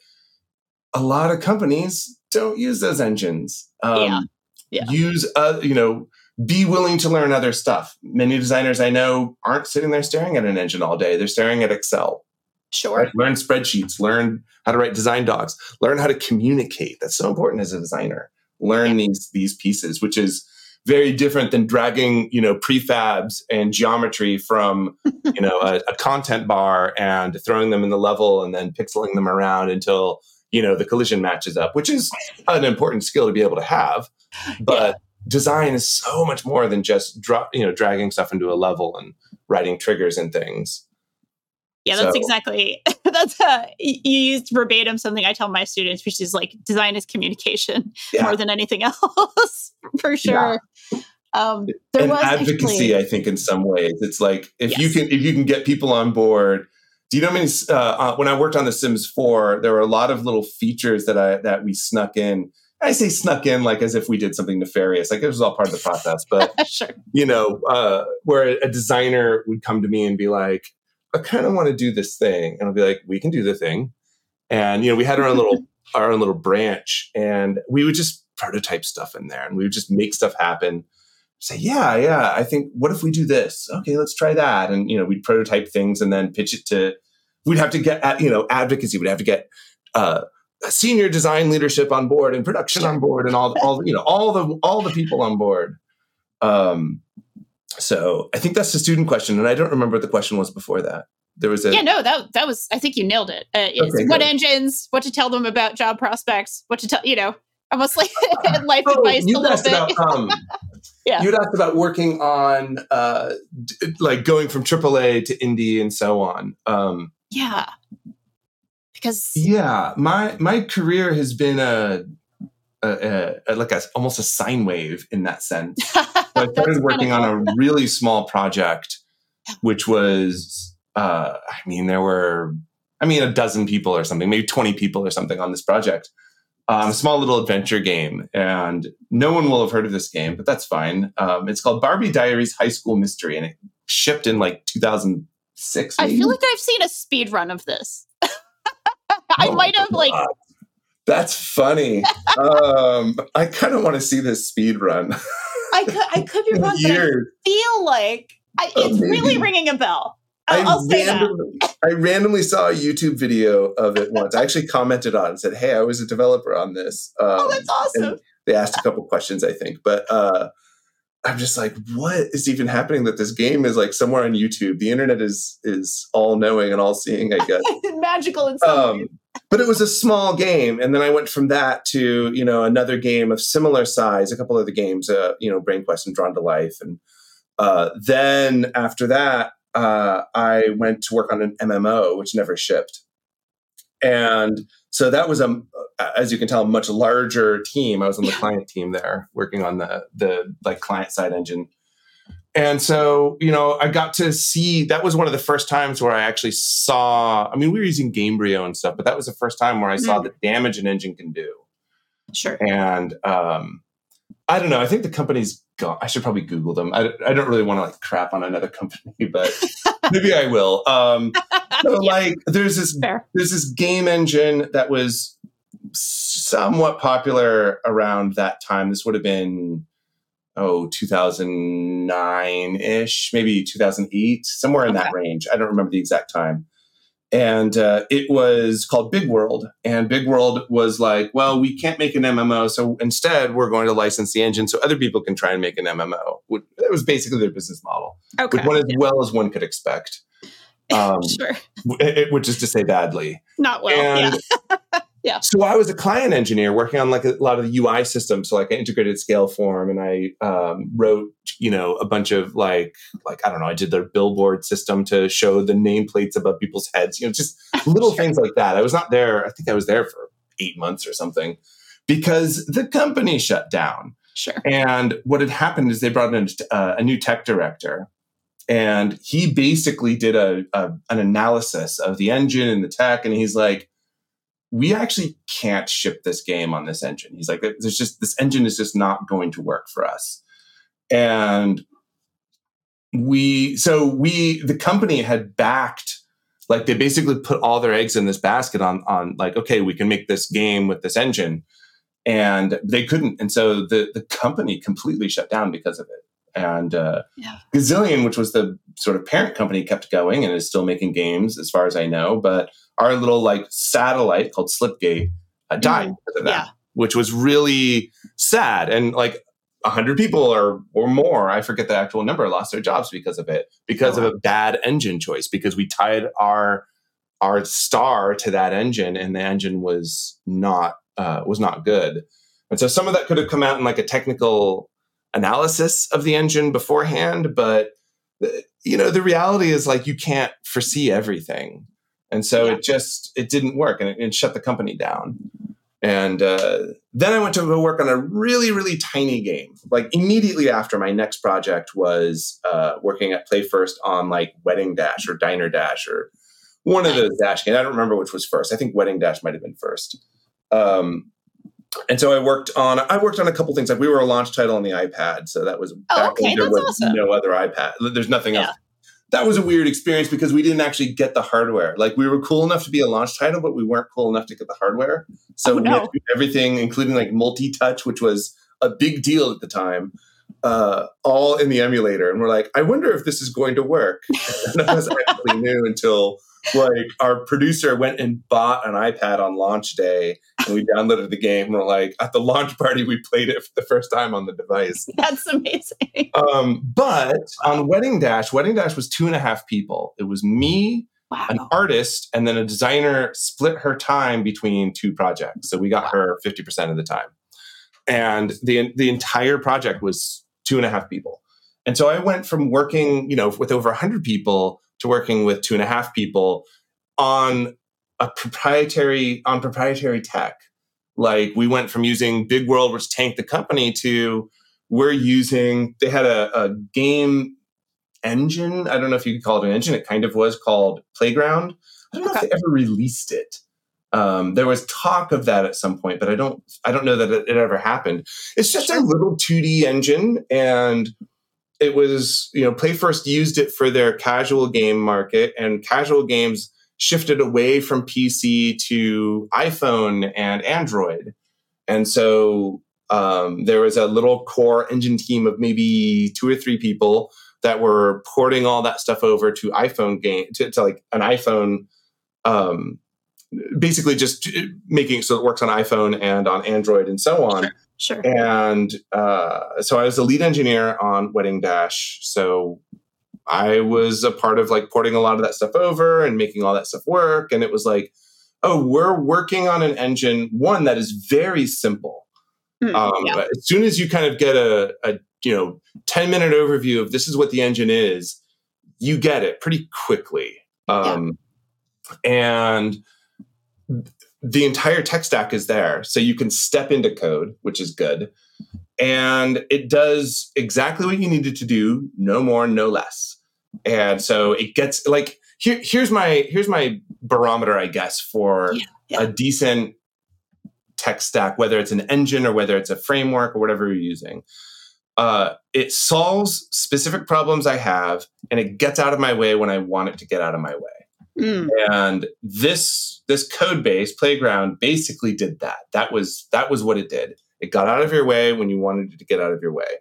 a lot of companies don't use those engines. Um, yeah. Yeah. Use, uh, you know, be willing to learn other stuff. Many designers I know aren't sitting there staring at an engine all day. They're staring at Excel. Sure. Right? Learn spreadsheets, learn how to write design docs, learn how to communicate. That's so important as a designer. Learn yeah. these, these pieces, which is very different than dragging, you know, prefabs and geometry from, you know, a, a content bar and throwing them in the level and then pixeling them around until, you know, the collision matches up, which is an important skill to be able to have. But yeah. design is so much more than just drop, you know, dragging stuff into a level and writing triggers and things. Yeah, that's so, exactly, that's uh, you used verbatim something I tell my students, which is like design is communication yeah. more than anything else, for sure. Yeah. Um, there and was advocacy, actually, I think, in some ways, it's like if yes. you can if you can get people on board. Do you know how many? Uh, uh, when I worked on The Sims four, there were a lot of little features that I that we snuck in. I say snuck in like as if we did something nefarious, like it was all part of the process. But sure. you know, uh, where a designer would come to me and be like, "I kind of want to do this thing," and I'll be like, "We can do the thing." And you know, we had our own little our own little branch, and we would just prototype stuff in there, and we would just make stuff happen. Say, yeah, yeah, I think, what if we do this? Okay, let's try that. And, you know, we'd prototype things and then pitch it to, we'd have to get, you know, advocacy. We'd have to get uh, senior design leadership on board and production on board and all, all, you know, all the, all the people on board. Um, so I think that's the student question. And I don't remember what the question was before that. There was a, yeah, no, that, that was, I think you nailed it. Uh, it's okay, what good. Engines, what to tell them about job prospects, what to tell, you know, almost like life oh, advice a little bit. About, um, Yeah. You'd asked about working on, uh, d- like going from triple A to indie and so on. Um, yeah, because yeah, my my career has been a, a, a like a almost a sine wave in that sense. So I started working on a really small project, which was, uh, I mean, there were, I mean, a dozen people or something, maybe twenty people or something on this project. Um, a small little adventure game, and no one will have heard of this game, but that's fine. Um, it's called Barbie Diaries High School Mystery, and it shipped in like two thousand six. Maybe? I feel like I've seen a speed run of this. I oh might have God. like. That's funny. um, I kind of want to see this speed run. I could, I could be wrong, but I feel like I, it's oh, really ringing a bell. I'll, I'll say randomly, that. I randomly saw a YouTube video of it once. I actually commented on it and said, "Hey, I was a developer on this." Um, oh, that's awesome. They asked a couple questions, I think, but uh, I'm just like, "What is even happening? That this game is like somewhere on YouTube? The internet is is all knowing and all seeing, I guess." Magical in some um, way. But it was a small game, and then I went from that to you know another game of similar size, a couple other games, uh, you know, Brain Quest and Drawn to Life, and uh, then after that. Uh, I went to work on an M M O, which never shipped. And so that was, a, as you can tell, a much larger team. I was on the client team there working on the, the like client side engine. And so, you know, I got to see, that was one of the first times where I actually saw, I mean, we were using Gamebryo and stuff, but that was the first time where I saw mm. the damage an engine can do. Sure. And um, I don't know, I think the company's gone. I should probably Google them. I, I don't really want to like crap on another company, but maybe I will. Um, so yeah. like there's this, Fair. there's this game engine that was somewhat popular around that time. This would have been, oh, two thousand nine-ish, maybe two thousand eight, somewhere in okay. that range. I don't remember the exact time. And uh, it was called Big World. And Big World was like, well, we can't make an M M O. So instead, we're going to license the engine so other people can try and make an M M O. That was basically their business model, okay. which went as well as one could expect. Um, sure. It, which is to say badly. Not well, and yeah. yeah. So I was a client engineer working on like a lot of the U I systems. So like I integrated Scaleform, and I um, wrote, you know, a bunch of like, like, I don't know, I did their billboard system to show the nameplates above people's heads, you know, just little sure. things like that. I was not there. I think I was there for eight months or something because the company shut down. Sure. And what had happened is they brought in a, a new tech director. And he basically did a, a an analysis of the engine and the tech. And he's like, we actually can't ship this game on this engine. He's like, there's just, this engine is just not going to work for us. And we, so we, the company had backed, like they basically put all their eggs in this basket on, on like, okay, we can make this game with this engine. And they couldn't. And so the, the company completely shut down because of it. And uh, yeah. Gazillion, which was the sort of parent company, kept going and is still making games as far as I know. But our little like satellite called Slipgate uh, died mm, because of that, yeah. which was really sad. And like a hundred people or or more, I forget the actual number, lost their jobs because of it, because oh, of a bad engine choice, because we tied our our star to that engine, and the engine was not uh, was not good. And so some of that could have come out in like a technical analysis of the engine beforehand, but you know, the reality is like you can't foresee everything. And so yeah. it just, it didn't work and it, it shut the company down. And uh, then I went to go work on a really, really tiny game. Like immediately after my next project was uh, working at PlayFirst on like Wedding Dash or Diner Dash or one of those Dash games. I don't remember which was first. I think Wedding Dash might have been first. Um, and so I worked on, I worked on a couple things. Like we were a launch title on the iPad. So that was, oh, back okay, when there that's was awesome. no other iPad. There's nothing yeah. else. That was a weird experience because we didn't actually get the hardware. Like we were cool enough to be a launch title, but we weren't cool enough to get the hardware. So oh, no. we had to do everything, including like multi-touch, which was a big deal at the time, uh, all in the emulator. And we're like, I wonder if this is going to work. None of us actually knew until like our producer went and bought an iPad on launch day and we downloaded the game. And we're like, at the launch party, we played it for the first time on the device. That's amazing. Um, but on Wedding Dash, Wedding Dash was two and a half people. It was me, wow. an artist, and then a designer split her time between two projects. So we got wow. her fifty percent of the time. And the the entire project was two and a half people. And so I went from working, you know, with over one hundred people to working with two and a half people on a proprietary, on proprietary tech. Like we went from using Big World, which tanked the company, to we're using, they had a, a game engine. I don't know if you could call it an engine. It kind of was called Playground. I don't know okay. if they ever released it. Um, there was talk of that at some point, but I don't, I don't know that it, it ever happened. It's just sure. a little two D engine, and it was, you know, PlayFirst used it for their casual game market, and casual games shifted away from P C to iPhone and Android. And so um, there was a little core engine team of maybe two or three people that were porting all that stuff over to iPhone game, to, to like an iPhone, um, basically just making it so it works on iPhone and on Android and so on. Sure. Sure. And uh, so I was the lead engineer on Wedding Dash. So I was a part of like porting a lot of that stuff over and making all that stuff work. And it was like, oh, we're working on an engine, one that is very simple. Mm, um, yeah. But as soon as you kind of get a, a, you know, ten minute overview of this is what the engine is, you get it pretty quickly. Um, yeah. And the entire tech stack is there. So you can step into code, which is good. And it does exactly what you need it to do, no more, no less. And so it gets like, here, here's my, here's my barometer, I guess, for yeah, yeah. a decent tech stack, whether it's an engine or whether it's a framework or whatever you're using. Uh, it solves specific problems I have, and it gets out of my way when I want it to get out of my way. Mm. And this this code base, Playground, basically did that. That was that was what it did. It got out of your way when you wanted it to get out of your way.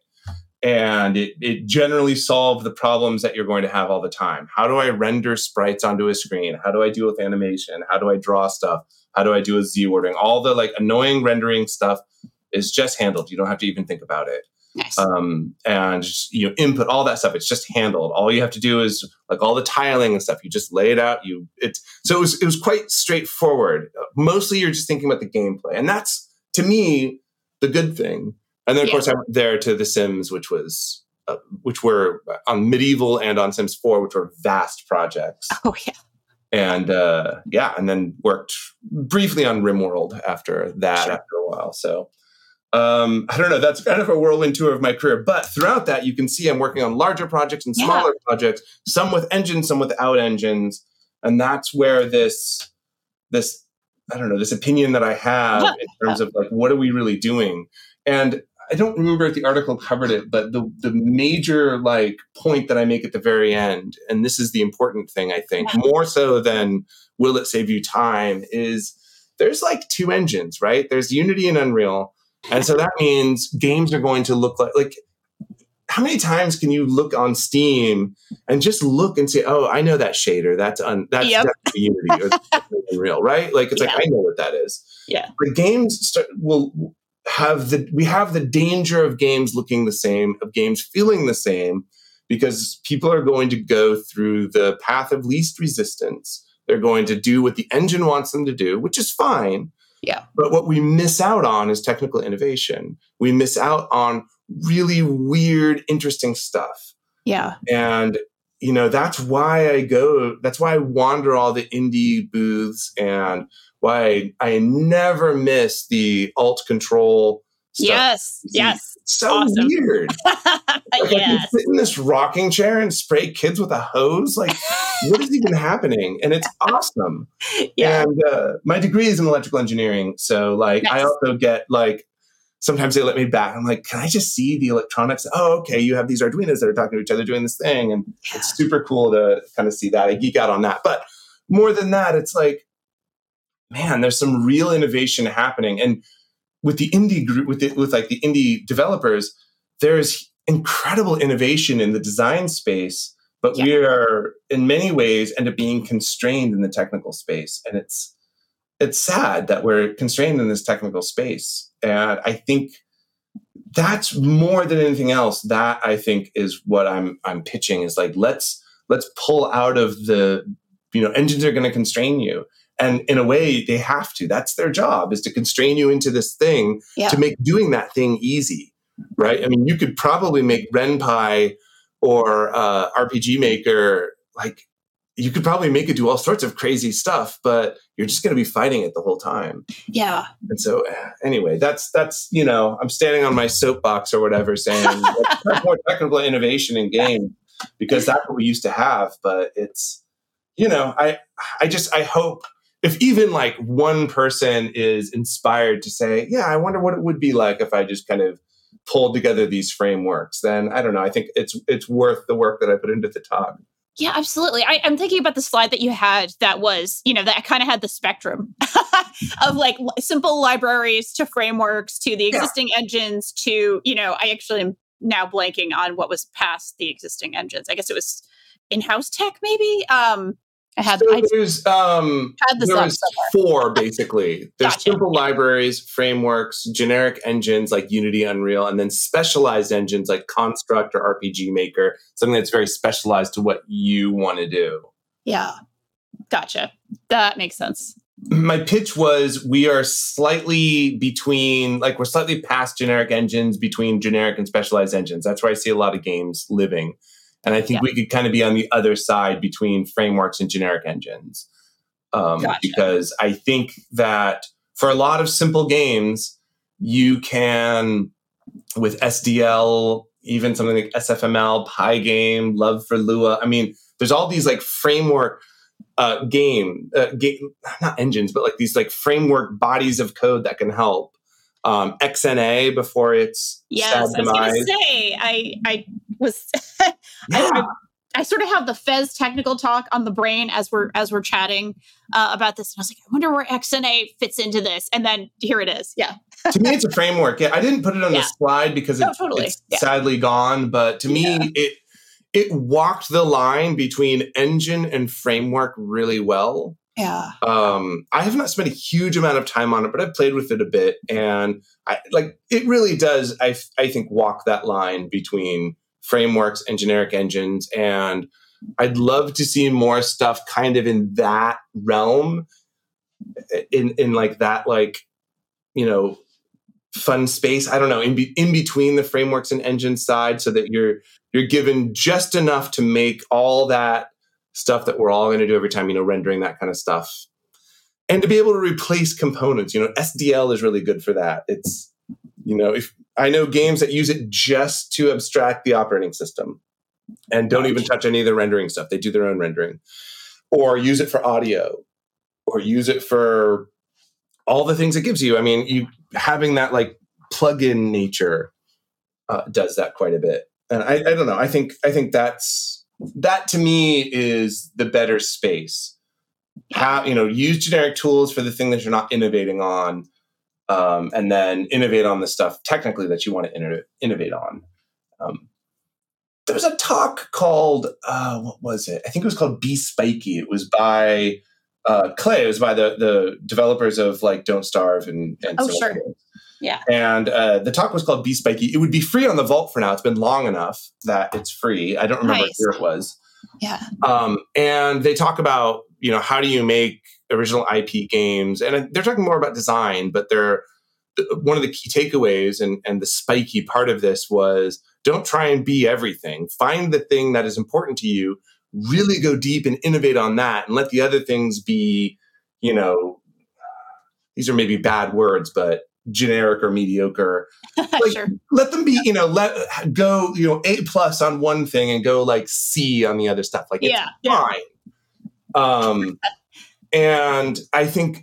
And it, it generally solved the problems that you're going to have all the time. How do I render sprites onto a screen? How do I deal with animation? How do I draw stuff? How do I do a Z ordering? All the like annoying rendering stuff is just handled. You don't have to even think about it. Nice. Um, and just, you know, input all that stuff. It's just handled. All you have to do is like all the tiling and stuff. You just lay it out. You it. So it was it was quite straightforward. Mostly, you're just thinking about the gameplay, and that's to me the good thing. And then of yeah. course I went there to The Sims, which was uh, which were on Medieval and on Sims four, which were vast projects. Oh yeah. And uh, yeah, and then worked briefly on RimWorld after that. Sure. After a while, so. Um, I don't know. That's kind of a whirlwind tour of my career. But throughout that, you can see I'm working on larger projects and smaller yeah. projects, some with engines, some without engines. And that's where this, this, I don't know, this opinion that I have yeah. in terms of like, what are we really doing? And I don't remember if the article covered it, but the, the major like point that I make at the very end, and this is the important thing, I think, yeah. more so than will it save you time, is there's like two engines, right? There's Unity and Unreal. And so that means games are going to look like, like, how many times can you look on Steam and just look and say, oh, I know that shader. That's un, that's yep. definitely Unity or that's Unreal, right? Like, it's yeah. like, I know what that is. Yeah. The games start, will have the, we have the danger of games looking the same, of games feeling the same, because people are going to go through the path of least resistance. They're going to do what the engine wants them to do, which is fine. Yeah. But what we miss out on is technical innovation. We miss out on really weird, interesting stuff. Yeah. And you know, that's why I go, that's why I wander all the indie booths and why I, I never miss the alt control stuff. Yes, yes. It's so awesome. weird. Like yes. I can sit in this rocking chair and spray kids with a hose. Like, what is even happening? And it's awesome. Yeah. And uh, my degree is in electrical engineering. So, like, nice. I also get, like, sometimes they let me back. I'm like, can I just see the electronics? Oh, okay. You have these Arduinos that are talking to each other doing this thing. And yeah. it's super cool to kind of see that. I geek out on that. But more than that, it's like, man, there's some real innovation happening. And with the indie group, with the, with like the indie developers, there's incredible innovation in the design space, but yeah. we are in many ways end up being constrained in the technical space. And it's, it's sad that we're constrained in this technical space. And I think that's more than anything else. That I think is what I'm I'm pitching is like, let's let's pull out of the, you know, engines are going to constrain you. And in a way they have to. That's their job, is to constrain you into this thing yeah. to make doing that thing easy. Right. I mean, you could probably make RenPy or uh, R P G Maker, like you could probably make it do all sorts of crazy stuff, but you're just going to be fighting it the whole time. Yeah. And so anyway, that's, that's, you know, I'm standing on my soapbox or whatever saying let's more technical innovation in game because that's what we used to have. But it's, you know, I, I just, I hope if even like one person is inspired to say, yeah, I wonder what it would be like if I just kind of pulled together these frameworks, then I don't know. I think it's, it's worth the work that I put into the talk. Yeah, absolutely. I, I'm thinking about the slide that you had that was, you know, that kind of had the spectrum of like simple libraries to frameworks to the existing yeah. engines to, you know, I actually am now blanking on what was past the existing engines. I guess it was in-house tech, maybe. Um, I had, so I there's um, had the there was four basically. There's gotcha. simple yeah. libraries, frameworks, generic engines like Unity, Unreal, and then specialized engines like Construct or R P G Maker, something that's very specialized to what you want to do. Yeah, gotcha. That makes sense. My pitch was we are slightly between, like we're slightly past generic engines between generic and specialized engines. That's where I see a lot of games living. And I think yeah. we could kind of be on the other side between frameworks and generic engines. Um, gotcha. Because I think that for a lot of simple games, you can, with S D L, even something like S F M L, Pygame, Love for Lua. I mean, there's all these like framework uh, game, uh, game, not engines, but like these like framework bodies of code that can help. Um, X N A before it's yes, sad demise. I was going to say, I, I was, yeah. I, I, I sort of have the Fez technical talk on the brain as we're as we're chatting uh, about this, and I was like, I wonder where X N A fits into this, and then here it is. Yeah, to me, it's a framework. Yeah, I didn't put it on yeah. the slide because it, no, totally. it's yeah. sadly gone, but to me, yeah. it it walked the line between engine and framework really well. Yeah. Um, I have not spent a huge amount of time on it, but I've played with it a bit, and I like it really does. I I think walk that line between frameworks and generic engines, and I'd love to see more stuff kind of in that realm, in in like that like you know fun space. I don't know, in be, in between the frameworks and engine side, so that you're you're given just enough to make all that stuff that we're all going to do every time, you know, rendering that kind of stuff. And to be able to replace components, you know, S D L is really good for that. It's, you know, if I know games that use it just to abstract the operating system and don't even touch any of the rendering stuff. They do their own rendering, or use it for audio, or use it for all the things it gives you. I mean, you having that like plug-in nature uh, does that quite a bit. And I, I don't know. I think, I think that's, that to me is the better space. How, you know, use generic tools for the thing that you're not innovating on, um, and then innovate on the stuff technically that you want to inno- innovate on. Um, there was a talk called, uh, what was it? I think it was called Be Spiky. It was by uh, Clay. It was by the the developers of like Don't Starve and, and oh, sure. Yeah. And uh, the talk was called Be Spiky. It would be free on the Vault for now. It's been long enough that it's free. I don't remember nice. where it was. Yeah. Um, and they talk about, you know, how do you make original I P games? And they're talking more about design, but they're one of the key takeaways and, and the spiky part of this was don't try and be everything. Find the thing that is important to you, really go deep and innovate on that, and let the other things be, you know, these are maybe bad words, but generic or mediocre. Like, sure. Let them be, you know, let go, you know, A plus on one thing and go like C on the other stuff. Like, it's yeah, fine. Yeah. Um, and I think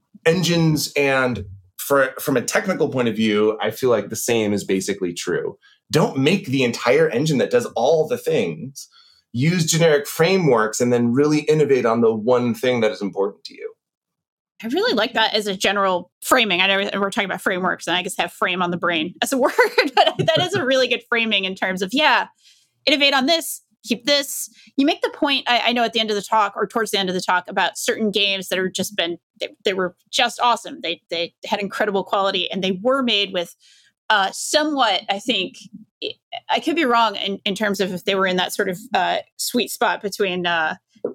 engines and for, from a technical point of view, I feel like the same is basically true. Don't make the entire engine that does all the things. Use generic frameworks and then really innovate on the one thing that is important to you. I really like that as a general framing. I know we're talking about frameworks, and I guess have frame on the brain as a word, but that is a really good framing in terms of, yeah, innovate on this, keep this. You make the point, I, I know at the end of the talk or towards the end of the talk about certain games that are just been, they, they were just awesome. They they had incredible quality, and they were made with uh, somewhat, I think, I could be wrong in, in terms of if they were in that sort of uh, sweet spot between uh,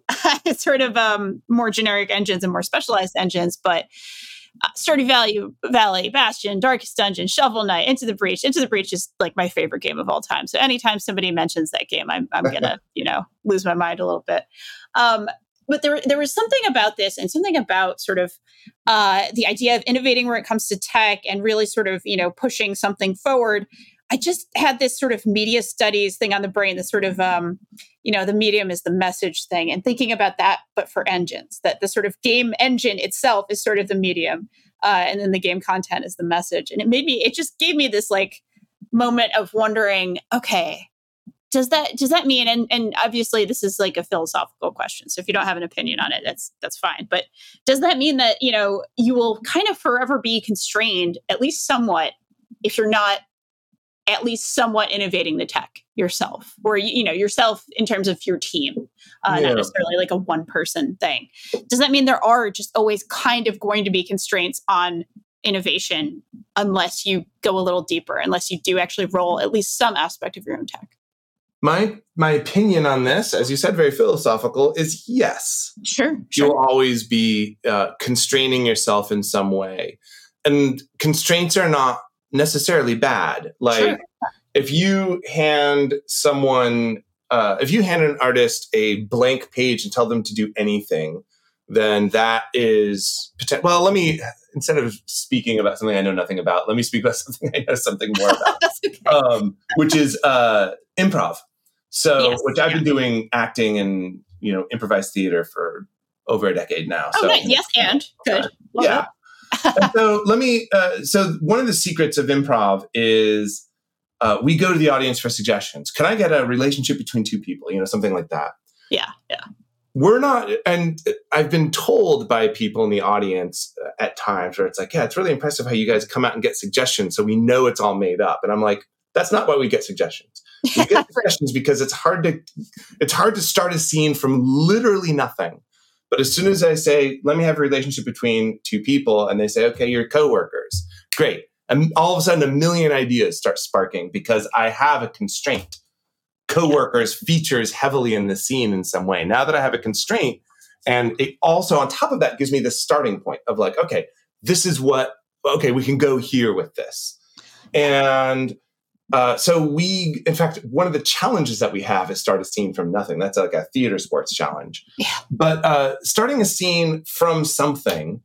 sort of um, more generic engines and more specialized engines, but uh, Stardew Valley, Valley, Bastion, Darkest Dungeon, Shovel Knight, Into the Breach. Into the Breach is like my favorite game of all time. So anytime somebody mentions that game, I'm, I'm gonna, you know, lose my mind a little bit. Um, but there, there was something about this, and something about sort of uh, the idea of innovating where it comes to tech, and really sort of, you know, pushing something forward. I just had this sort of media studies thing on the brain, this sort of, um, you know, the medium is the message thing, and thinking about that, but for engines, that the sort of game engine itself is sort of the medium, uh, and then the game content is the message. And it made me, it just gave me this like moment of wondering, okay, does that, does that mean, and, and obviously this is like a philosophical question, so if you don't have an opinion on it, that's, that's fine. But does that mean that, you know, you will kind of forever be constrained, at least somewhat, if you're not at least somewhat innovating the tech yourself, or, you know, yourself in terms of your team, uh, yeah. not necessarily like a one person thing? Does that mean there are just always kind of going to be constraints on innovation unless you go a little deeper, unless you do actually roll at least some aspect of your own tech? My my opinion on this, as you said, very philosophical, is yes. Sure. sure. You'll always be uh, constraining yourself in some way. And constraints are not necessarily bad. Like sure. if you hand someone, uh, if you hand an artist a blank page and tell them to do anything, then that is, poten- well, let me, instead of speaking about something I know nothing about, let me speak about something I know something more about, okay. um, which is uh, improv. So, yes, which I've yeah. been doing acting and, you know, improvised theater for over a decade now. Oh, so, nice. Yes, and good. Uh, yeah. And so let me, uh, so one of the secrets of improv is uh, we go to the audience for suggestions. Can I get a relationship between two people? You know, something like that. Yeah, yeah. We're not, and I've been told by people in the audience at times where it's like, yeah, it's really impressive how you guys come out and get suggestions, so we know it's all made up. And I'm like, that's not why we get suggestions. We get suggestions because it's hard to, it's hard to start a scene from literally nothing. But as soon as I say, let me have a relationship between two people, and they say, okay, you're coworkers, great. And all of a sudden, a million ideas start sparking because I have a constraint. Coworkers features heavily in the scene in some way. Now that I have a constraint, and it also, on top of that, gives me the starting point of like, okay, this is what, okay, we can go here with this. And Uh, so we, in fact, one of the challenges that we have is start a scene from nothing. That's like a theater sports challenge. Yeah. But uh, starting a scene from something,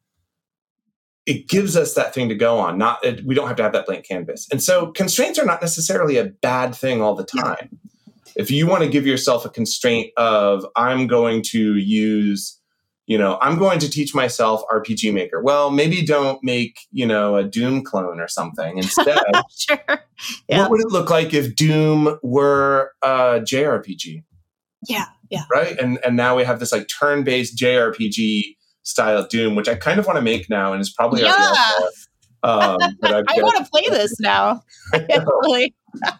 it gives us that thing to go on. Not it, we don't have to have that blank canvas. And so constraints are not necessarily a bad thing all the time. Yeah. If you want to give yourself a constraint of, I'm going to use, you know, I'm going to teach myself R P G Maker. Well, maybe don't make, you know, a Doom clone or something. Instead, sure. yeah. what would it look like if Doom were a J R P G? Yeah, yeah. Right? And and now we have this like turn-based J R P G style Doom, which I kind of want to make now, and is probably yeah. already um, but I want to play this now. Really.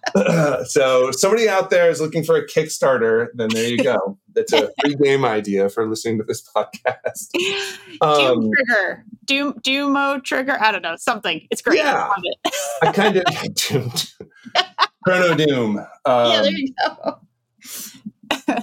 So somebody out there is looking for a Kickstarter, then there you go. That's a free game idea for listening to this podcast. Um, Doom Trigger. Doom Doomo Trigger. I don't know. Something. It's great. Yeah. I love it. I kind of Doom. Chrono Doom. Um, yeah, there you go.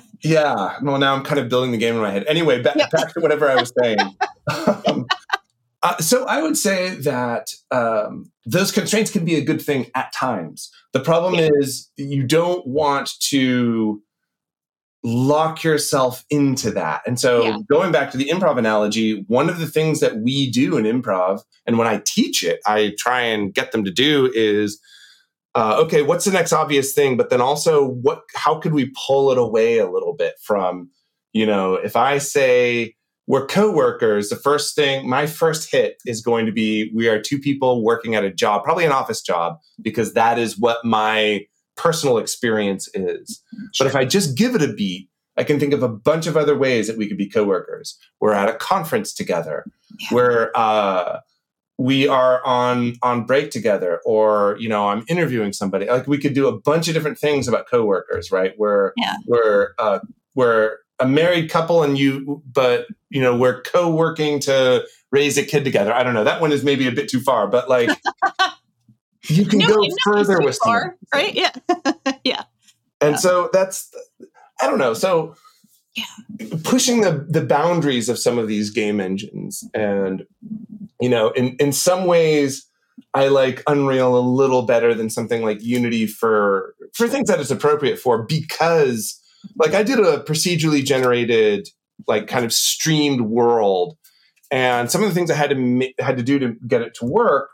Yeah. Well, now I'm kind of building the game in my head. Anyway, back, yep. back to whatever I was saying. um, Uh, so I would say that um, those constraints can be a good thing at times. The problem yeah. is you don't want to lock yourself into that. And so yeah. going back to the improv analogy, one of the things that we do in improv, and when I teach it, I try and get them to do is, uh, okay, what's the next obvious thing? But then also, what? How could we pull it away a little bit from, you know, if I say, we're coworkers, the first thing, my first hit is going to be, we are two people working at a job, probably an office job, because that is what my personal experience is. Sure. But if I just give it a beat, I can think of a bunch of other ways that we could be coworkers. We're at a conference together. Yeah. We're, uh, we are on, on break together, or, you know, I'm interviewing somebody. Like, we could do a bunch of different things about coworkers, right? We're, yeah. we're, uh, we're, a married couple and you, but, you know, we're co-working to raise a kid together. I don't know. That one is maybe a bit too far, but like you can no, go no, further with far, right? Yeah. yeah. And yeah. so that's, I don't know. So yeah. pushing the, the boundaries of some of these game engines, and, you know, in, in some ways I like Unreal a little better than something like Unity for, for things that it's appropriate for, because like I did a procedurally generated, like kind of streamed world, and some of the things I had to ma- had to do to get it to work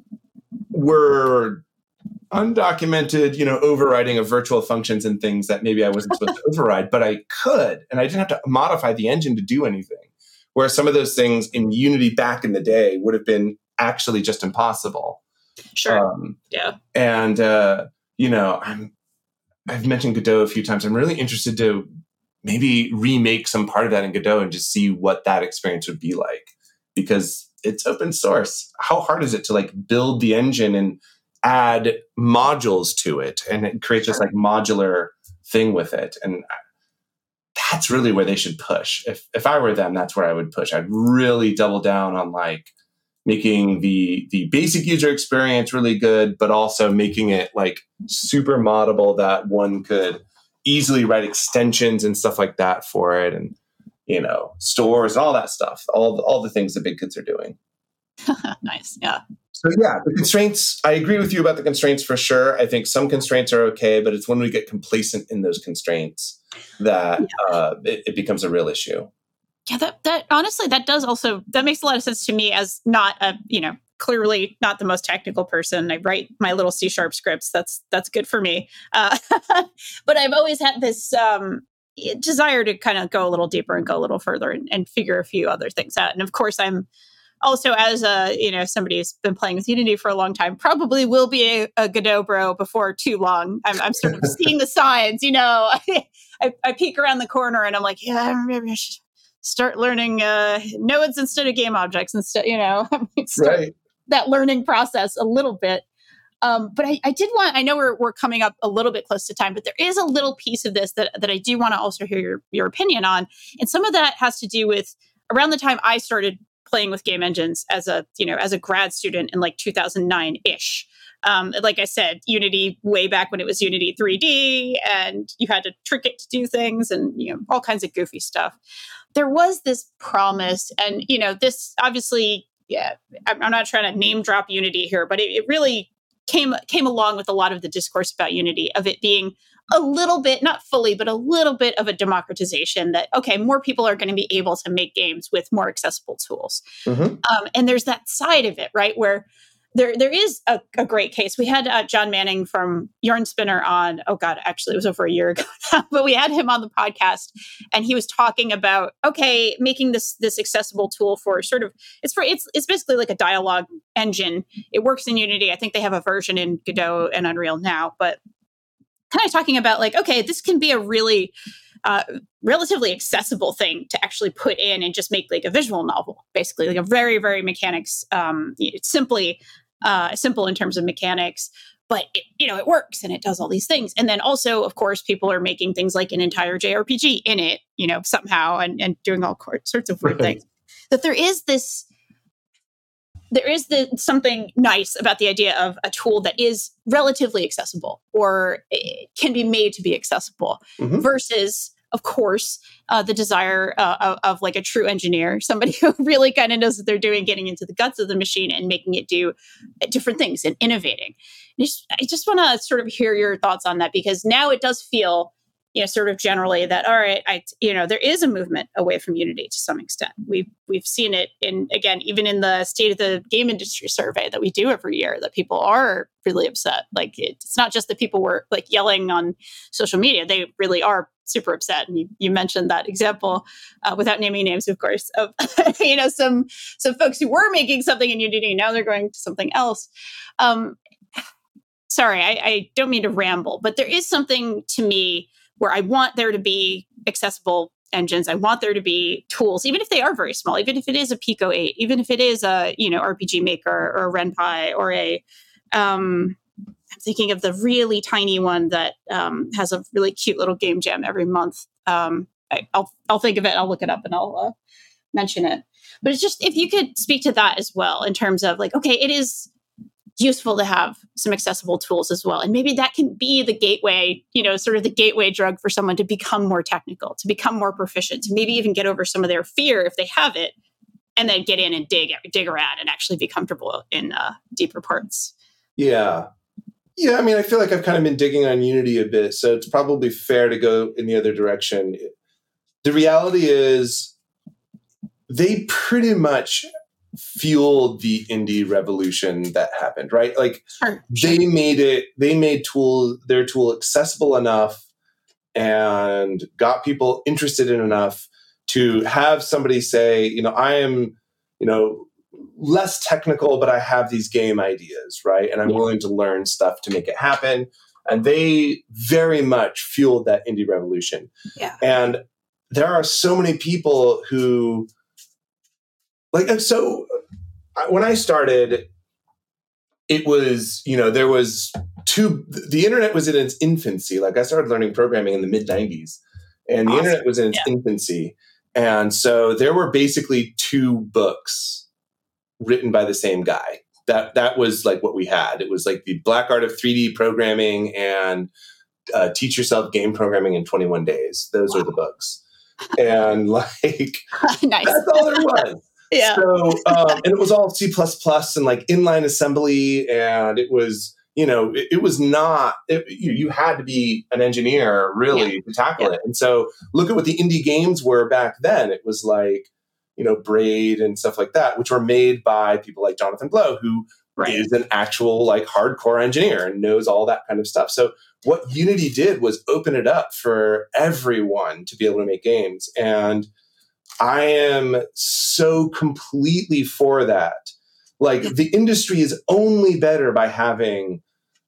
were undocumented, you know, overriding of virtual functions and things that maybe I wasn't supposed to override, but I could, and I didn't have to modify the engine to do anything. Whereas some of those things in Unity back in the day would have been actually just impossible. Sure. Um, yeah. And uh, you know, I'm. I've mentioned Godot a few times. I'm really interested to maybe remake some part of that in Godot and just see what that experience would be like, because it's open source. How hard is it to like build the engine and add modules to it and create sure. this like modular thing with it? And that's really where they should push. If if I were them, that's where I would push. I'd really double down on like making the the basic user experience really good, but also making it like super moddable that one could easily write extensions and stuff like that for it, and, you know, stores and all that stuff, all the, all the things that big kids are doing. Nice, yeah. So yeah, the constraints, I agree with you about the constraints for sure. I think some constraints are okay, but it's when we get complacent in those constraints that yeah. uh, it, it becomes a real issue. Yeah, that, that honestly, that does also, that makes a lot of sense to me as not a, you know, clearly not the most technical person. I write my little C sharp scripts. That's, that's good for me. Uh, but I've always had this um, desire to kind of go a little deeper and go a little further and, and figure a few other things out. And of course, I'm also, as a, you know, somebody who's been playing with Unity for a long time, probably will be a, a Godot bro before too long. I'm, I'm sort of seeing the signs, you know, I, I peek around the corner and I'm like, yeah, maybe I should start learning uh, nodes instead of game objects instead, you know, start right. that learning process a little bit. Um, but I, I did want, I know we're we're coming up a little bit close to time, but there is a little piece of this that, that I do want to also hear your, your opinion on. And some of that has to do with around the time I started playing with game engines as a, you know, as a grad student in like two thousand nine-ish. Um, like I said, Unity way back when it was Unity three D and you had to trick it to do things and, you know, all kinds of goofy stuff. There was this promise, and, you know, this obviously, yeah, I'm, I'm not trying to name drop Unity here, but it, it really came came along with a lot of the discourse about Unity, of it being a little bit, not fully, but a little bit of a democratization that, okay, more people are going to be able to make games with more accessible tools. Mm-hmm. Um, and there's that side of it, right, where there there is a, a great case. We had uh, John Manning from Yarn Spinner on, oh God, actually it was over a year ago now, but we had him on the podcast and he was talking about, okay, making this this accessible tool for sort of, it's for, it's it's basically like a dialogue engine. It works in Unity. I think they have a version in Godot and Unreal now, but kind of talking about like, okay, this can be a really uh, relatively accessible thing to actually put in and just make like a visual novel, basically like a very, very mechanics, um, it's simply uh, simple in terms of mechanics, but it, you know, it works and it does all these things. And then also, of course, people are making things like an entire J R P G in it, you know, somehow, and, and doing all sorts of weird things. That there is this, there is the, something nice about the idea of a tool that is relatively accessible or it can be made to be accessible mm-hmm. versus, of course, uh, the desire uh, of, of like a true engineer, somebody who really kind of knows what they're doing, getting into the guts of the machine and making it do different things and innovating. And just, I just want to sort of hear your thoughts on that, because now it does feel, you know, sort of generally that, all right, I, you know, there is a movement away from Unity to some extent. We've, we've seen it in, again, even in the state of the game industry survey that we do every year, that people are really upset. Like, it's not just that people were like yelling on social media. They really are super upset. And you, you mentioned that example, uh, without naming names, of course, of, you know, some, some folks who were making something in Unity, now they're going to something else. Um, sorry, I, I don't mean to ramble, but there is something to me where I want there to be accessible engines. I want there to be tools, even if they are very small, even if it is a Pico eight, even if it is a, you know, R P G Maker or a RenPy or a, um, I'm thinking of the really tiny one that um, has a really cute little game jam every month. Um, I, I'll, I'll think of it. I'll look it up and I'll uh, mention it. But it's just, if you could speak to that as well, in terms of like, okay, it is useful to have some accessible tools as well. And maybe that can be the gateway, you know, sort of the gateway drug for someone to become more technical, to become more proficient, to maybe even get over some of their fear if they have it, and then get in and dig, dig around and actually be comfortable in uh, deeper parts. Yeah. Yeah. I mean, I feel like I've kind of been digging on Unity a bit, so it's probably fair to go in the other direction. The reality is they pretty much fueled the indie revolution that happened, right? Like sure, they sure. made it, they made tool, their tool accessible enough and got people interested in enough to have somebody say, you know, I am, you know, less technical, but I have these game ideas, right? And I'm yeah. willing to learn stuff to make it happen. And they very much fueled that indie revolution. Yeah. And there are so many people who, like, so when I started, it was, you know, there was two, the internet was in its infancy. Like, I started learning programming in the mid nineties, and the awesome. internet was in its yeah. infancy. And so there were basically two books written by the same guy. That that was like what we had. It was like the Black Art of three D Programming and uh, Teach Yourself Game Programming in twenty-one days. Those wow. are the books. And like, nice. that's all there was. Yeah. So, um, and it was all C plus plus and like inline assembly. And it was, you know, it, it was not, it, you, you had to be an engineer really yeah. to tackle yeah. it. And so look at what the indie games were back then. It was like, you know, Braid and stuff like that, which were made by people like Jonathan Blow, who right. is an actual like hardcore engineer and knows all that kind of stuff. So what Unity did was open it up for everyone to be able to make games. And I am so completely for that. Like, the industry is only better by having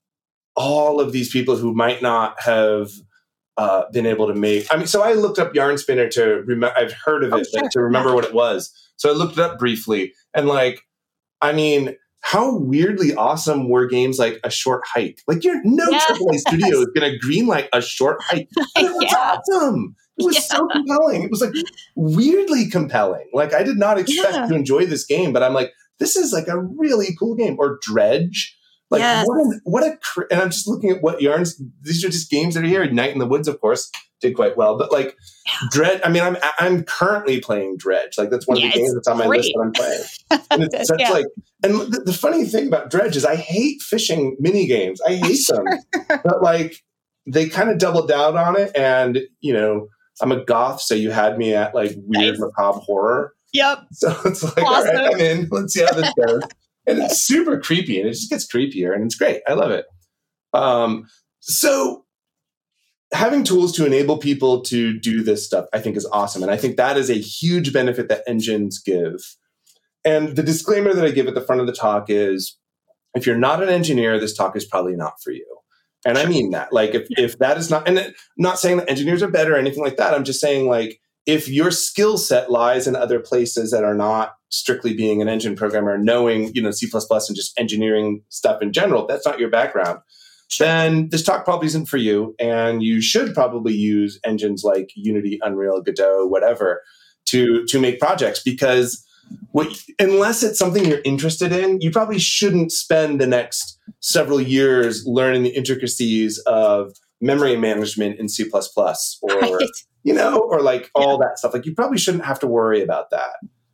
all of these people who might not have uh, been able to make. I mean, so I looked up Yarn Spinner to remember. I've heard of oh, it, sure. but to remember what it was. So I looked it up briefly, and like, I mean, how weirdly awesome were games like A Short Hike? Like, you're no yes. triple A studio is going to greenlight A Short Hike. And it was yeah. awesome. It was yeah. so compelling. It was like weirdly compelling. Like, I did not expect yeah. to enjoy this game, but I'm like, this is like a really cool game. Or Dredge. Like, yes. what, a, what a, cr- and I'm just looking at what Yarns, these are just games that are here. Night in the Woods, of course, did quite well. But like, yeah. Dredge, I mean, I'm I'm currently playing Dredge. Like, that's one yeah, of the games that's on my great. list that I'm playing. And it's such yeah. like, and the, the funny thing about Dredge is I hate fishing mini games. I hate sure. them. But like, they kind of doubled down on it. And, you know, I'm a goth, so you had me at like weird, nice. macabre horror. Yep. So it's like, awesome. all right, I'm in. Let's see how this goes. And it's super creepy, and it just gets creepier, and it's great. I love it. Um, so having tools to enable people to do this stuff, I think, is awesome. And I think that is a huge benefit that engines give. And the disclaimer that I give at the front of the talk is, if you're not an engineer, this talk is probably not for you. And I mean that. Like, if, if that is not, and I'm not saying that engineers are better or anything like that. I'm just saying, like, if your skill set lies in other places that are not strictly being an engine programmer, knowing, you know, C plus plus and just engineering stuff in general, that's not your background, sure. then this talk probably isn't for you. And you should probably use engines like Unity, Unreal, Godot, whatever, to, to make projects, because what, unless it's something you're interested in, you probably shouldn't spend the next several years learning the intricacies of memory management in C plus plus, or right. you know, or like all yeah. that stuff. Like you probably shouldn't have to worry about that.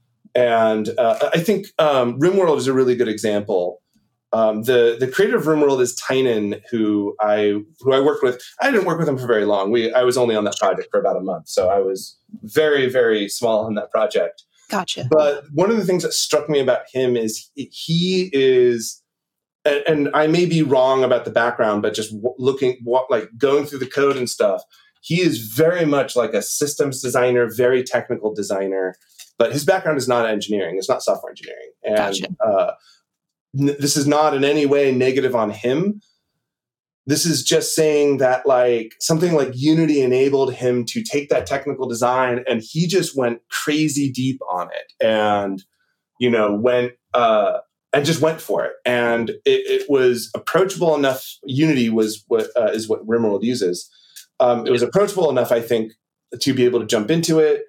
And uh, I think um, RimWorld is a really good example. Um, the the creator of RimWorld is Tynan, who I who I worked with. I didn't work with him for very long. We I was only on that project for about a month, so I was very very small in that project. Gotcha. But one of the things that struck me about him is he is, and, and I may be wrong about the background, but just w- looking what like going through the code and stuff, he is very much like a systems designer, very technical designer. But his background is not engineering; it's not software engineering, and. Gotcha. Uh, This is not in any way negative on him. This is just saying that like something like Unity enabled him to take that technical design and he just went crazy deep on it and, you know, went, uh, and just went for it. And it, it was approachable enough. Unity was what uh, is what RimWorld uses. Um, it was approachable enough, I think, to be able to jump into it.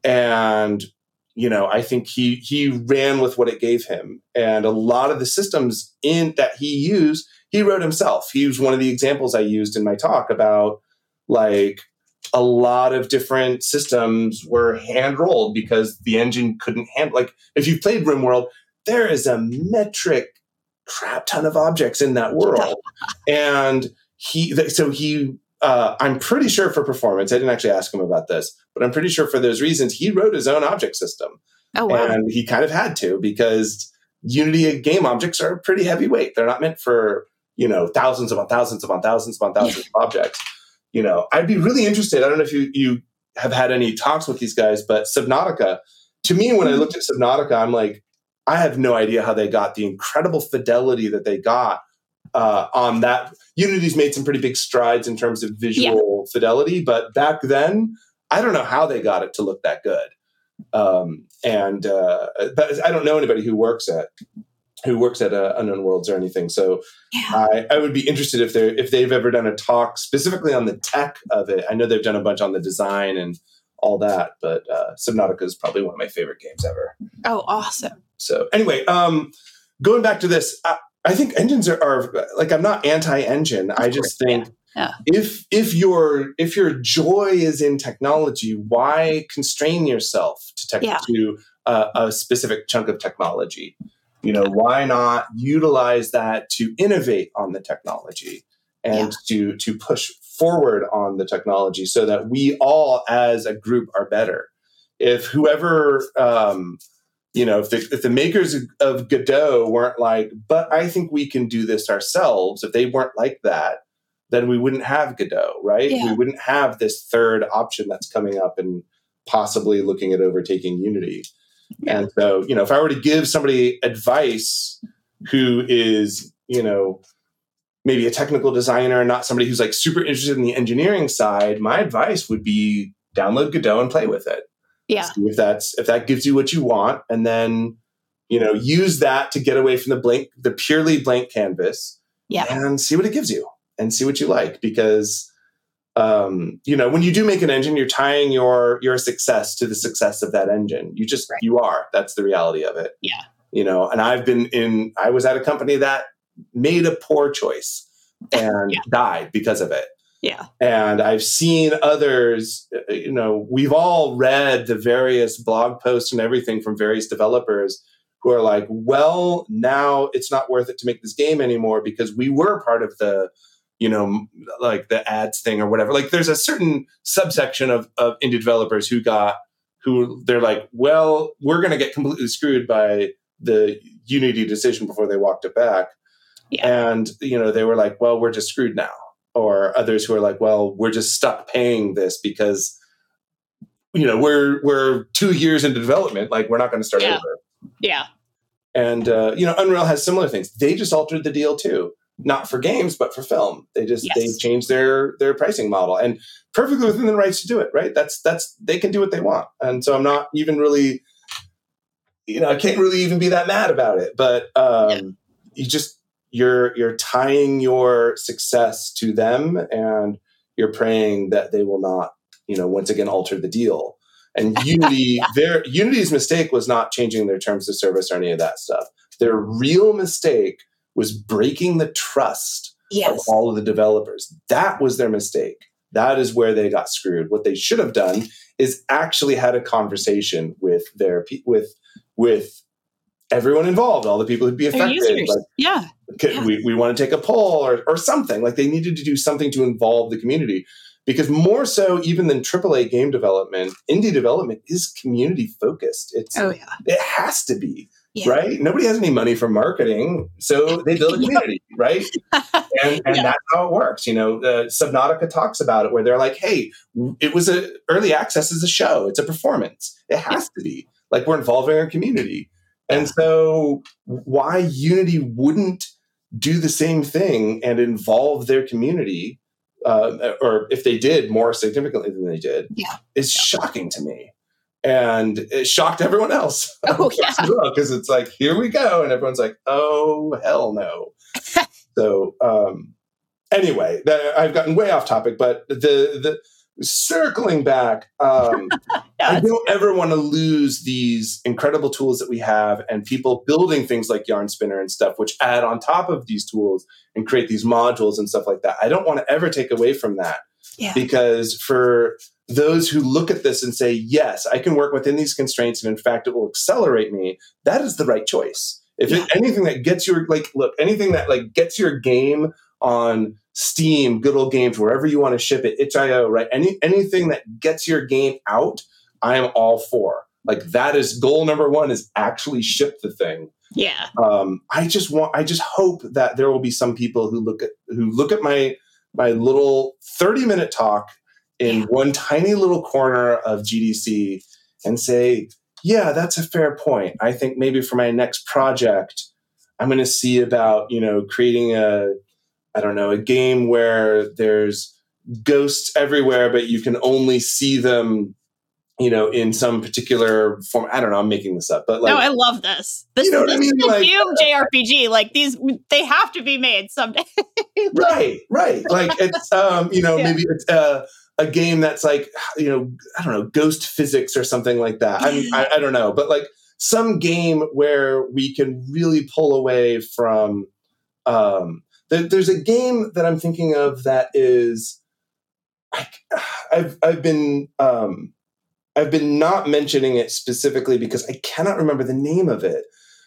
And you know, I think he he ran with what it gave him, and a lot of the systems in that he used, he wrote himself. He was one of the examples I used in my talk about, like, a lot of different systems were hand rolled because the engine couldn't handle. Like, if you played RimWorld, there is a metric crap ton of objects in that world, and he so he. Uh, I'm pretty sure for performance, I didn't actually ask him about this, but I'm pretty sure for those reasons, he wrote his own object system. Oh, wow. And he kind of had to because Unity game objects are pretty heavyweight. They're not meant for, you know, thousands upon thousands upon thousands upon thousands of objects. You know, I'd be really interested. I don't know if you, you have had any talks with these guys, but Subnautica, to me, when I looked at Subnautica, I'm like, I have no idea how they got the incredible fidelity that they got uh, on that. Unity's made some pretty big strides in terms of visual yeah. fidelity, but back then, I don't know how they got it to look that good. Um, and uh, but I don't know anybody who works at who works at uh, Unknown Worlds or anything. So yeah. I, I would be interested if they if they've ever done a talk specifically on the tech of it. I know they've done a bunch on the design and all that, but uh, Subnautica is probably one of my favorite games ever. Oh, awesome! So anyway, um, going back to this. I, I think engines are, are like, I'm not anti-engine. Of I just course, think yeah. Yeah. if if your if your joy is in technology, why constrain yourself to tech, yeah. to uh, a specific chunk of technology? You know, yeah. why not utilize that to innovate on the technology and yeah. to to push forward on the technology so that we all as a group are better? If whoever um, You know, if the, if the makers of Godot weren't like, but I think we can do this ourselves, if they weren't like that, then we wouldn't have Godot, right? Yeah. We wouldn't have this third option that's coming up and possibly looking at overtaking Unity. Yeah. And so, you know, if I were to give somebody advice who is, you know, maybe a technical designer, not somebody who's like super interested in the engineering side, my advice would be download Godot and play with it. Yeah. See if that's if that gives you what you want, and then, you know, use that to get away from the blank, the purely blank canvas, yeah, and see what it gives you and see what you like. Because, um, you know, when you do make an engine, you're tying your your success to the success of that engine. You just right. you are. That's the reality of it. Yeah. You know, and I've been in. I was at a company that made a poor choice and yeah. died because of it. Yeah. And I've seen others, you know, we've all read the various blog posts and everything from various developers who are like, well, now it's not worth it to make this game anymore because we were part of the, you know, like the ads thing or whatever. Like there's a certain subsection of, of indie developers who got, who they're like, well, we're going to get completely screwed by the Unity decision before they walked it back. Yeah. And, you know, they were like, well, we're just screwed now. Or others who are like, well, we're just stuck paying this because, you know, we're we're two years into development. Like, we're not going to start yeah. over. Yeah. And, uh, you know, Unreal has similar things. They just altered the deal, too. Not for games, but for film. They just yes. they changed their their pricing model. And perfectly within the rights to do it, right? That's, that's they can do what they want. And so I'm not even really, you know, I can't really even be that mad about it. But um, yeah. you just... You're you're tying your success to them, and you're praying that they will not, you know, once again alter the deal. And Unity, yeah. their Unity's mistake was not changing their terms of service or any of that stuff. Their real mistake was breaking the trust yes. of all of the developers. That was their mistake. That is where they got screwed. What they should have done is actually had a conversation with their with with everyone involved, all the people who'd be affected. Like, yeah. yeah. We, we want to take a poll or, or something. Like they needed to do something to involve the community. Because more so even than triple A game development, indie development is community focused. It's oh, yeah. It has to be, yeah. right? Nobody has any money for marketing, so they build a community, right? And, and yeah. that's how it works. You know, uh, Subnautica talks about it where they're like, hey, it was a early access is a show. It's a performance. It has to be. Like we're involving our community. And so why Unity wouldn't do the same thing and involve their community, uh, or if they did more significantly than they did, yeah. is yeah. shocking to me. And it shocked everyone else. Oh, yeah. Because it's like, here we go. And everyone's like, oh, hell no. so um, anyway, that, I've gotten way off topic, but the the circling back, um, I don't ever want to lose these incredible tools that we have and people building things like Yarn Spinner and stuff, which add on top of these tools and create these modules and stuff like that. I don't want to ever take away from that yeah. because for those who look at this and say, yes, I can work within these constraints and in fact, it will accelerate me. That is the right choice. If yeah. it, anything that gets your, like, look, anything that like gets your game on Steam, Good Old Games, wherever you want to ship it, itch dot i o, right? Any anything that gets your game out, I am all for. Like that is goal number one is actually ship the thing. Yeah. Um, I just want I just hope that there will be some people who look at who look at my my little thirty minute talk in yeah. one tiny little corner of G D C and say, yeah, that's a fair point. I think maybe for my next project, I'm going to see about, you know, creating a I don't know, a game where there's ghosts everywhere, but you can only see them, you know, in some particular form. I don't know. I'm making this up, but like, no, I love this. This, you know this I mean? is a like, Doom J R P G. Like these, they have to be made someday. right, right. Like it's, um, you know, yeah. maybe it's uh, a game that's like, you know, I don't know, ghost physics or something like that. I'm, I, I don't know, but like some game where we can really pull away from. Um, There's a game that I'm thinking of that is, I, I've I've been um, I've been not mentioning it specifically because I cannot remember the name of it.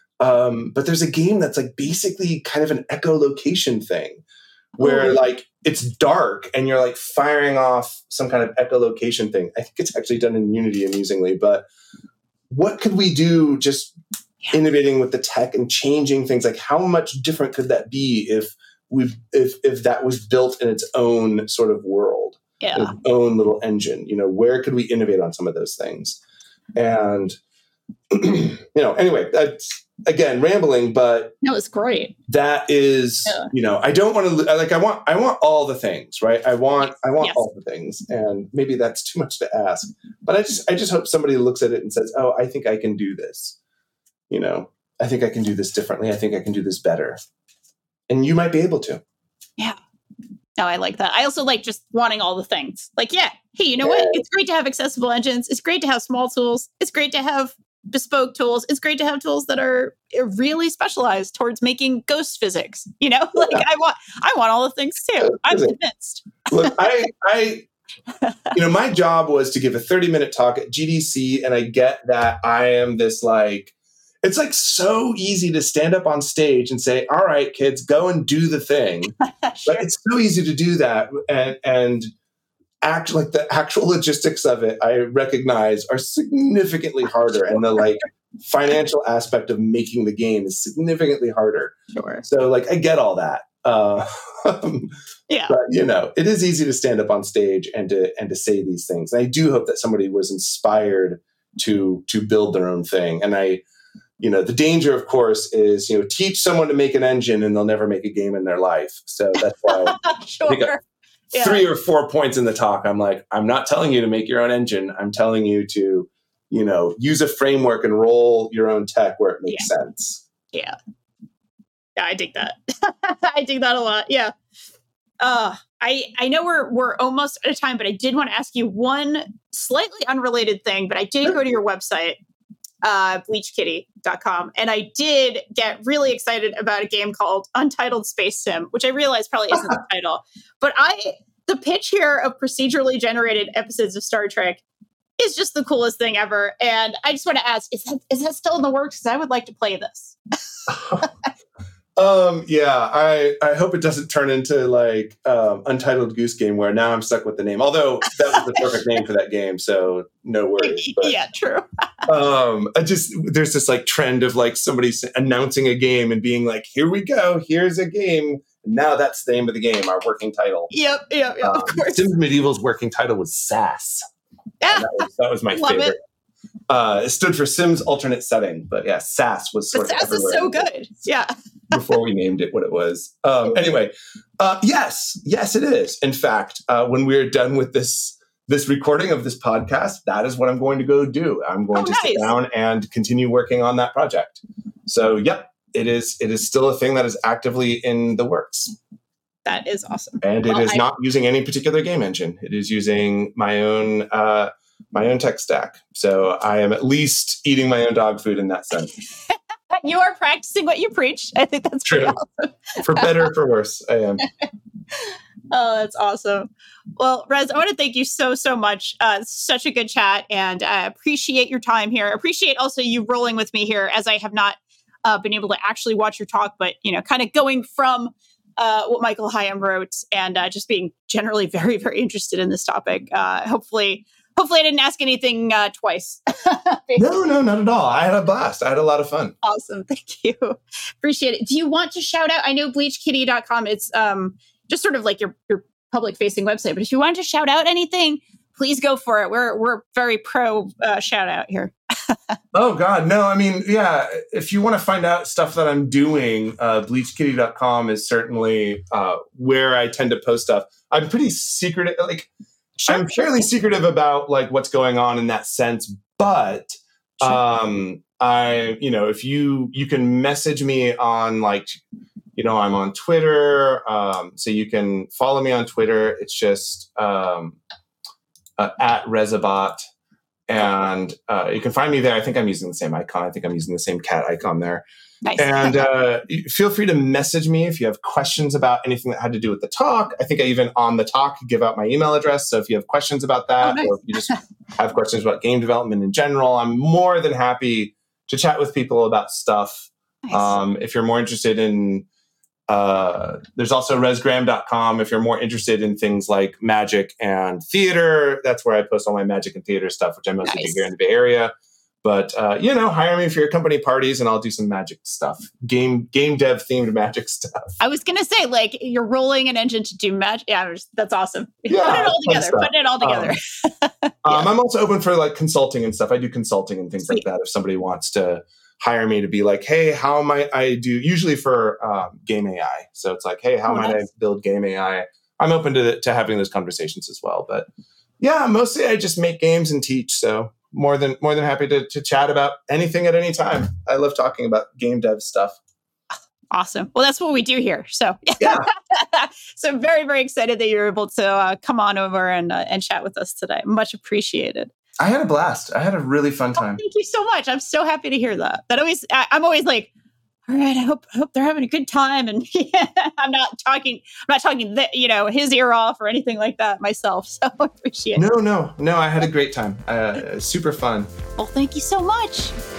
Um, but there's a game that's like basically kind of an echolocation thing, where oh. like it's dark and you're like firing off some kind of echolocation thing. I think it's actually done in Unity amusingly. But what could we do just yeah. innovating with the tech and changing things? Like how much different could that be if We've, if if that was built in its own sort of world, yeah. its own little engine, you know, where could we innovate on some of those things? And you know, anyway, that's again rambling, but no, it's great. That is, yeah. you know, I don't want to like I want I want all the things, right? I want I want yes. all the things, and maybe that's too much to ask, but I just I just hope somebody looks at it and says, oh, I think I can do this. You know, I think I can do this differently. I think I can do this better. And you might be able to. Yeah. No, I like that. I also like just wanting all the things. Like, yeah, hey, you know yeah. what? It's great to have accessible engines. It's great to have small tools. It's great to have bespoke tools. It's great to have tools that are really specialized towards making ghost physics. You know, like yeah. I want, I want all the things too. I'm convinced. Look, I, I, you know, my job was to give a thirty minute talk at G D C, and I get that I am this like. It's like so easy to stand up on stage and say, all right, kids, go and do the thing. sure. But it's so easy to do that. And, and act like the actual logistics of it, I recognize are significantly harder. And the like financial aspect of making the game is significantly harder. Sure. So like, I get all that. Uh, yeah. But you know, it is easy to stand up on stage and to, and to say these things. And I do hope that somebody was inspired to, to build their own thing. And I, You know, the danger, of course, is, you know, teach someone to make an engine and they'll never make a game in their life. So that's why sure. I think yeah. three or four points in the talk, I'm like, I'm not telling you to make your own engine. I'm telling you to, you know, use a framework and roll your own tech where it makes yeah. sense. Yeah. Yeah, I dig that. I dig that a lot. Yeah. Uh, I, I know we're we're almost out of time, but I did want to ask you one slightly unrelated thing, but I did go to your website. uh, bleach kitty dot com. And I did get really excited about a game called Untitled Space Sim, which I realize probably isn't the title. But I, the pitch here of procedurally generated episodes of Star Trek is just the coolest thing ever. And I just want to ask, is that, is that still in the works? Because I would like to play this. Um, yeah, I, I hope it doesn't turn into like um, Untitled Goose Game where now I'm stuck with the name. Although that was the perfect name for that game, so no worries. But, yeah, true. um, I just there's this like trend of like somebody announcing a game and being like, "Here we go, here's a game." Now that's the name of the game, our working title. Yep, yep, yep. Um, of course. Sims Medieval's working title was S A S. Yeah, that was, that was my Love favorite. It. Uh, it stood for Sims Alternate Setting, but yeah, S A S was sort but of S A S is so good. Yeah. Before we named it what it was. Um, anyway, uh, yes, yes, it is. In fact, uh, when we're done with this this recording of this podcast, that is what I'm going to go do. I'm going oh, to nice. sit down and continue working on that project. So, yep, it is. It is still a thing that is actively in the works. That is awesome. And well, it is I- not using any particular game engine. It is using my own. Uh, my own tech stack. So I am at least eating my own dog food in that sense. You are practicing what you preach. I think that's true. Awesome. For better or for worse, I am. Oh, that's awesome. Well, Rez, I want to thank you so, so much. Uh, such a good chat, and I appreciate your time here. Appreciate also you rolling with me here, as I have not uh, been able to actually watch your talk, but, you know, kind of going from uh, what Michael Higham wrote and uh, just being generally very, very interested in this topic. Uh, hopefully, Hopefully I didn't ask anything uh, twice. no, no, not at all. I had a blast. I had a lot of fun. Awesome. Thank you. Appreciate it. Do you want to shout out? I know bleach kitty dot com, it's um, just sort of like your, your public-facing website. But if you want to shout out anything, please go for it. We're we're very pro uh, shout out here. Oh, God. No, I mean, yeah, if you want to find out stuff that I'm doing, uh, bleach kitty dot com is certainly uh, where I tend to post stuff. I'm pretty secretive. Like, Sure. I'm fairly secretive about like what's going on in that sense, but sure. um, I, you know, if you you can message me on like, you know, I'm on Twitter, um, so you can follow me on Twitter. It's just um, uh, at Rezabot, and uh, you can find me there. I think I'm using the same icon. I think I'm using the same cat icon there. Nice. And uh, feel free to message me if you have questions about anything that had to do with the talk. I think I even on the talk give out my email address. So if you have questions about that, oh, nice. Or if you just have questions about game development in general, I'm more than happy to chat with people about stuff. Nice. Um, if you're more interested in, uh, there's also resgram dot com. If you're more interested in things like magic and theater, that's where I post all my magic and theater stuff, which I mostly nice. do here in the Bay Area. But, uh, you know, hire me for your company parties and I'll do some magic stuff. Game game dev themed magic stuff. I was going to say, like, you're rolling an engine to do magic. Yeah, that's awesome. Yeah, put it all together. Putting it all together. Um, yeah. um, I'm also open for, like, consulting and stuff. I do consulting and things Sweet. like that. If somebody wants to hire me to be like, hey, how might I do, usually for um, game A I. So it's like, hey, how oh, might nice. I build game A I? I'm open to, to having those conversations as well. But, yeah, mostly I just make games and teach, so... More than more than happy to, to chat about anything at any time. I love talking about game dev stuff. Awesome. Well, that's what we do here. So yeah. So I'm very, very excited that you're able to uh, come on over and uh, and chat with us today. Much appreciated. I had a blast. I had a really fun time. Oh, thank you so much. I'm so happy to hear that. That always, I, I'm always like, all right, I hope I hope they're having a good time, and yeah, I'm not talking, I'm not talking, the, you know, his ear off or anything like that myself. So I appreciate no, it. No, no, no. I had a great time. Uh, super fun. Well, thank you so much.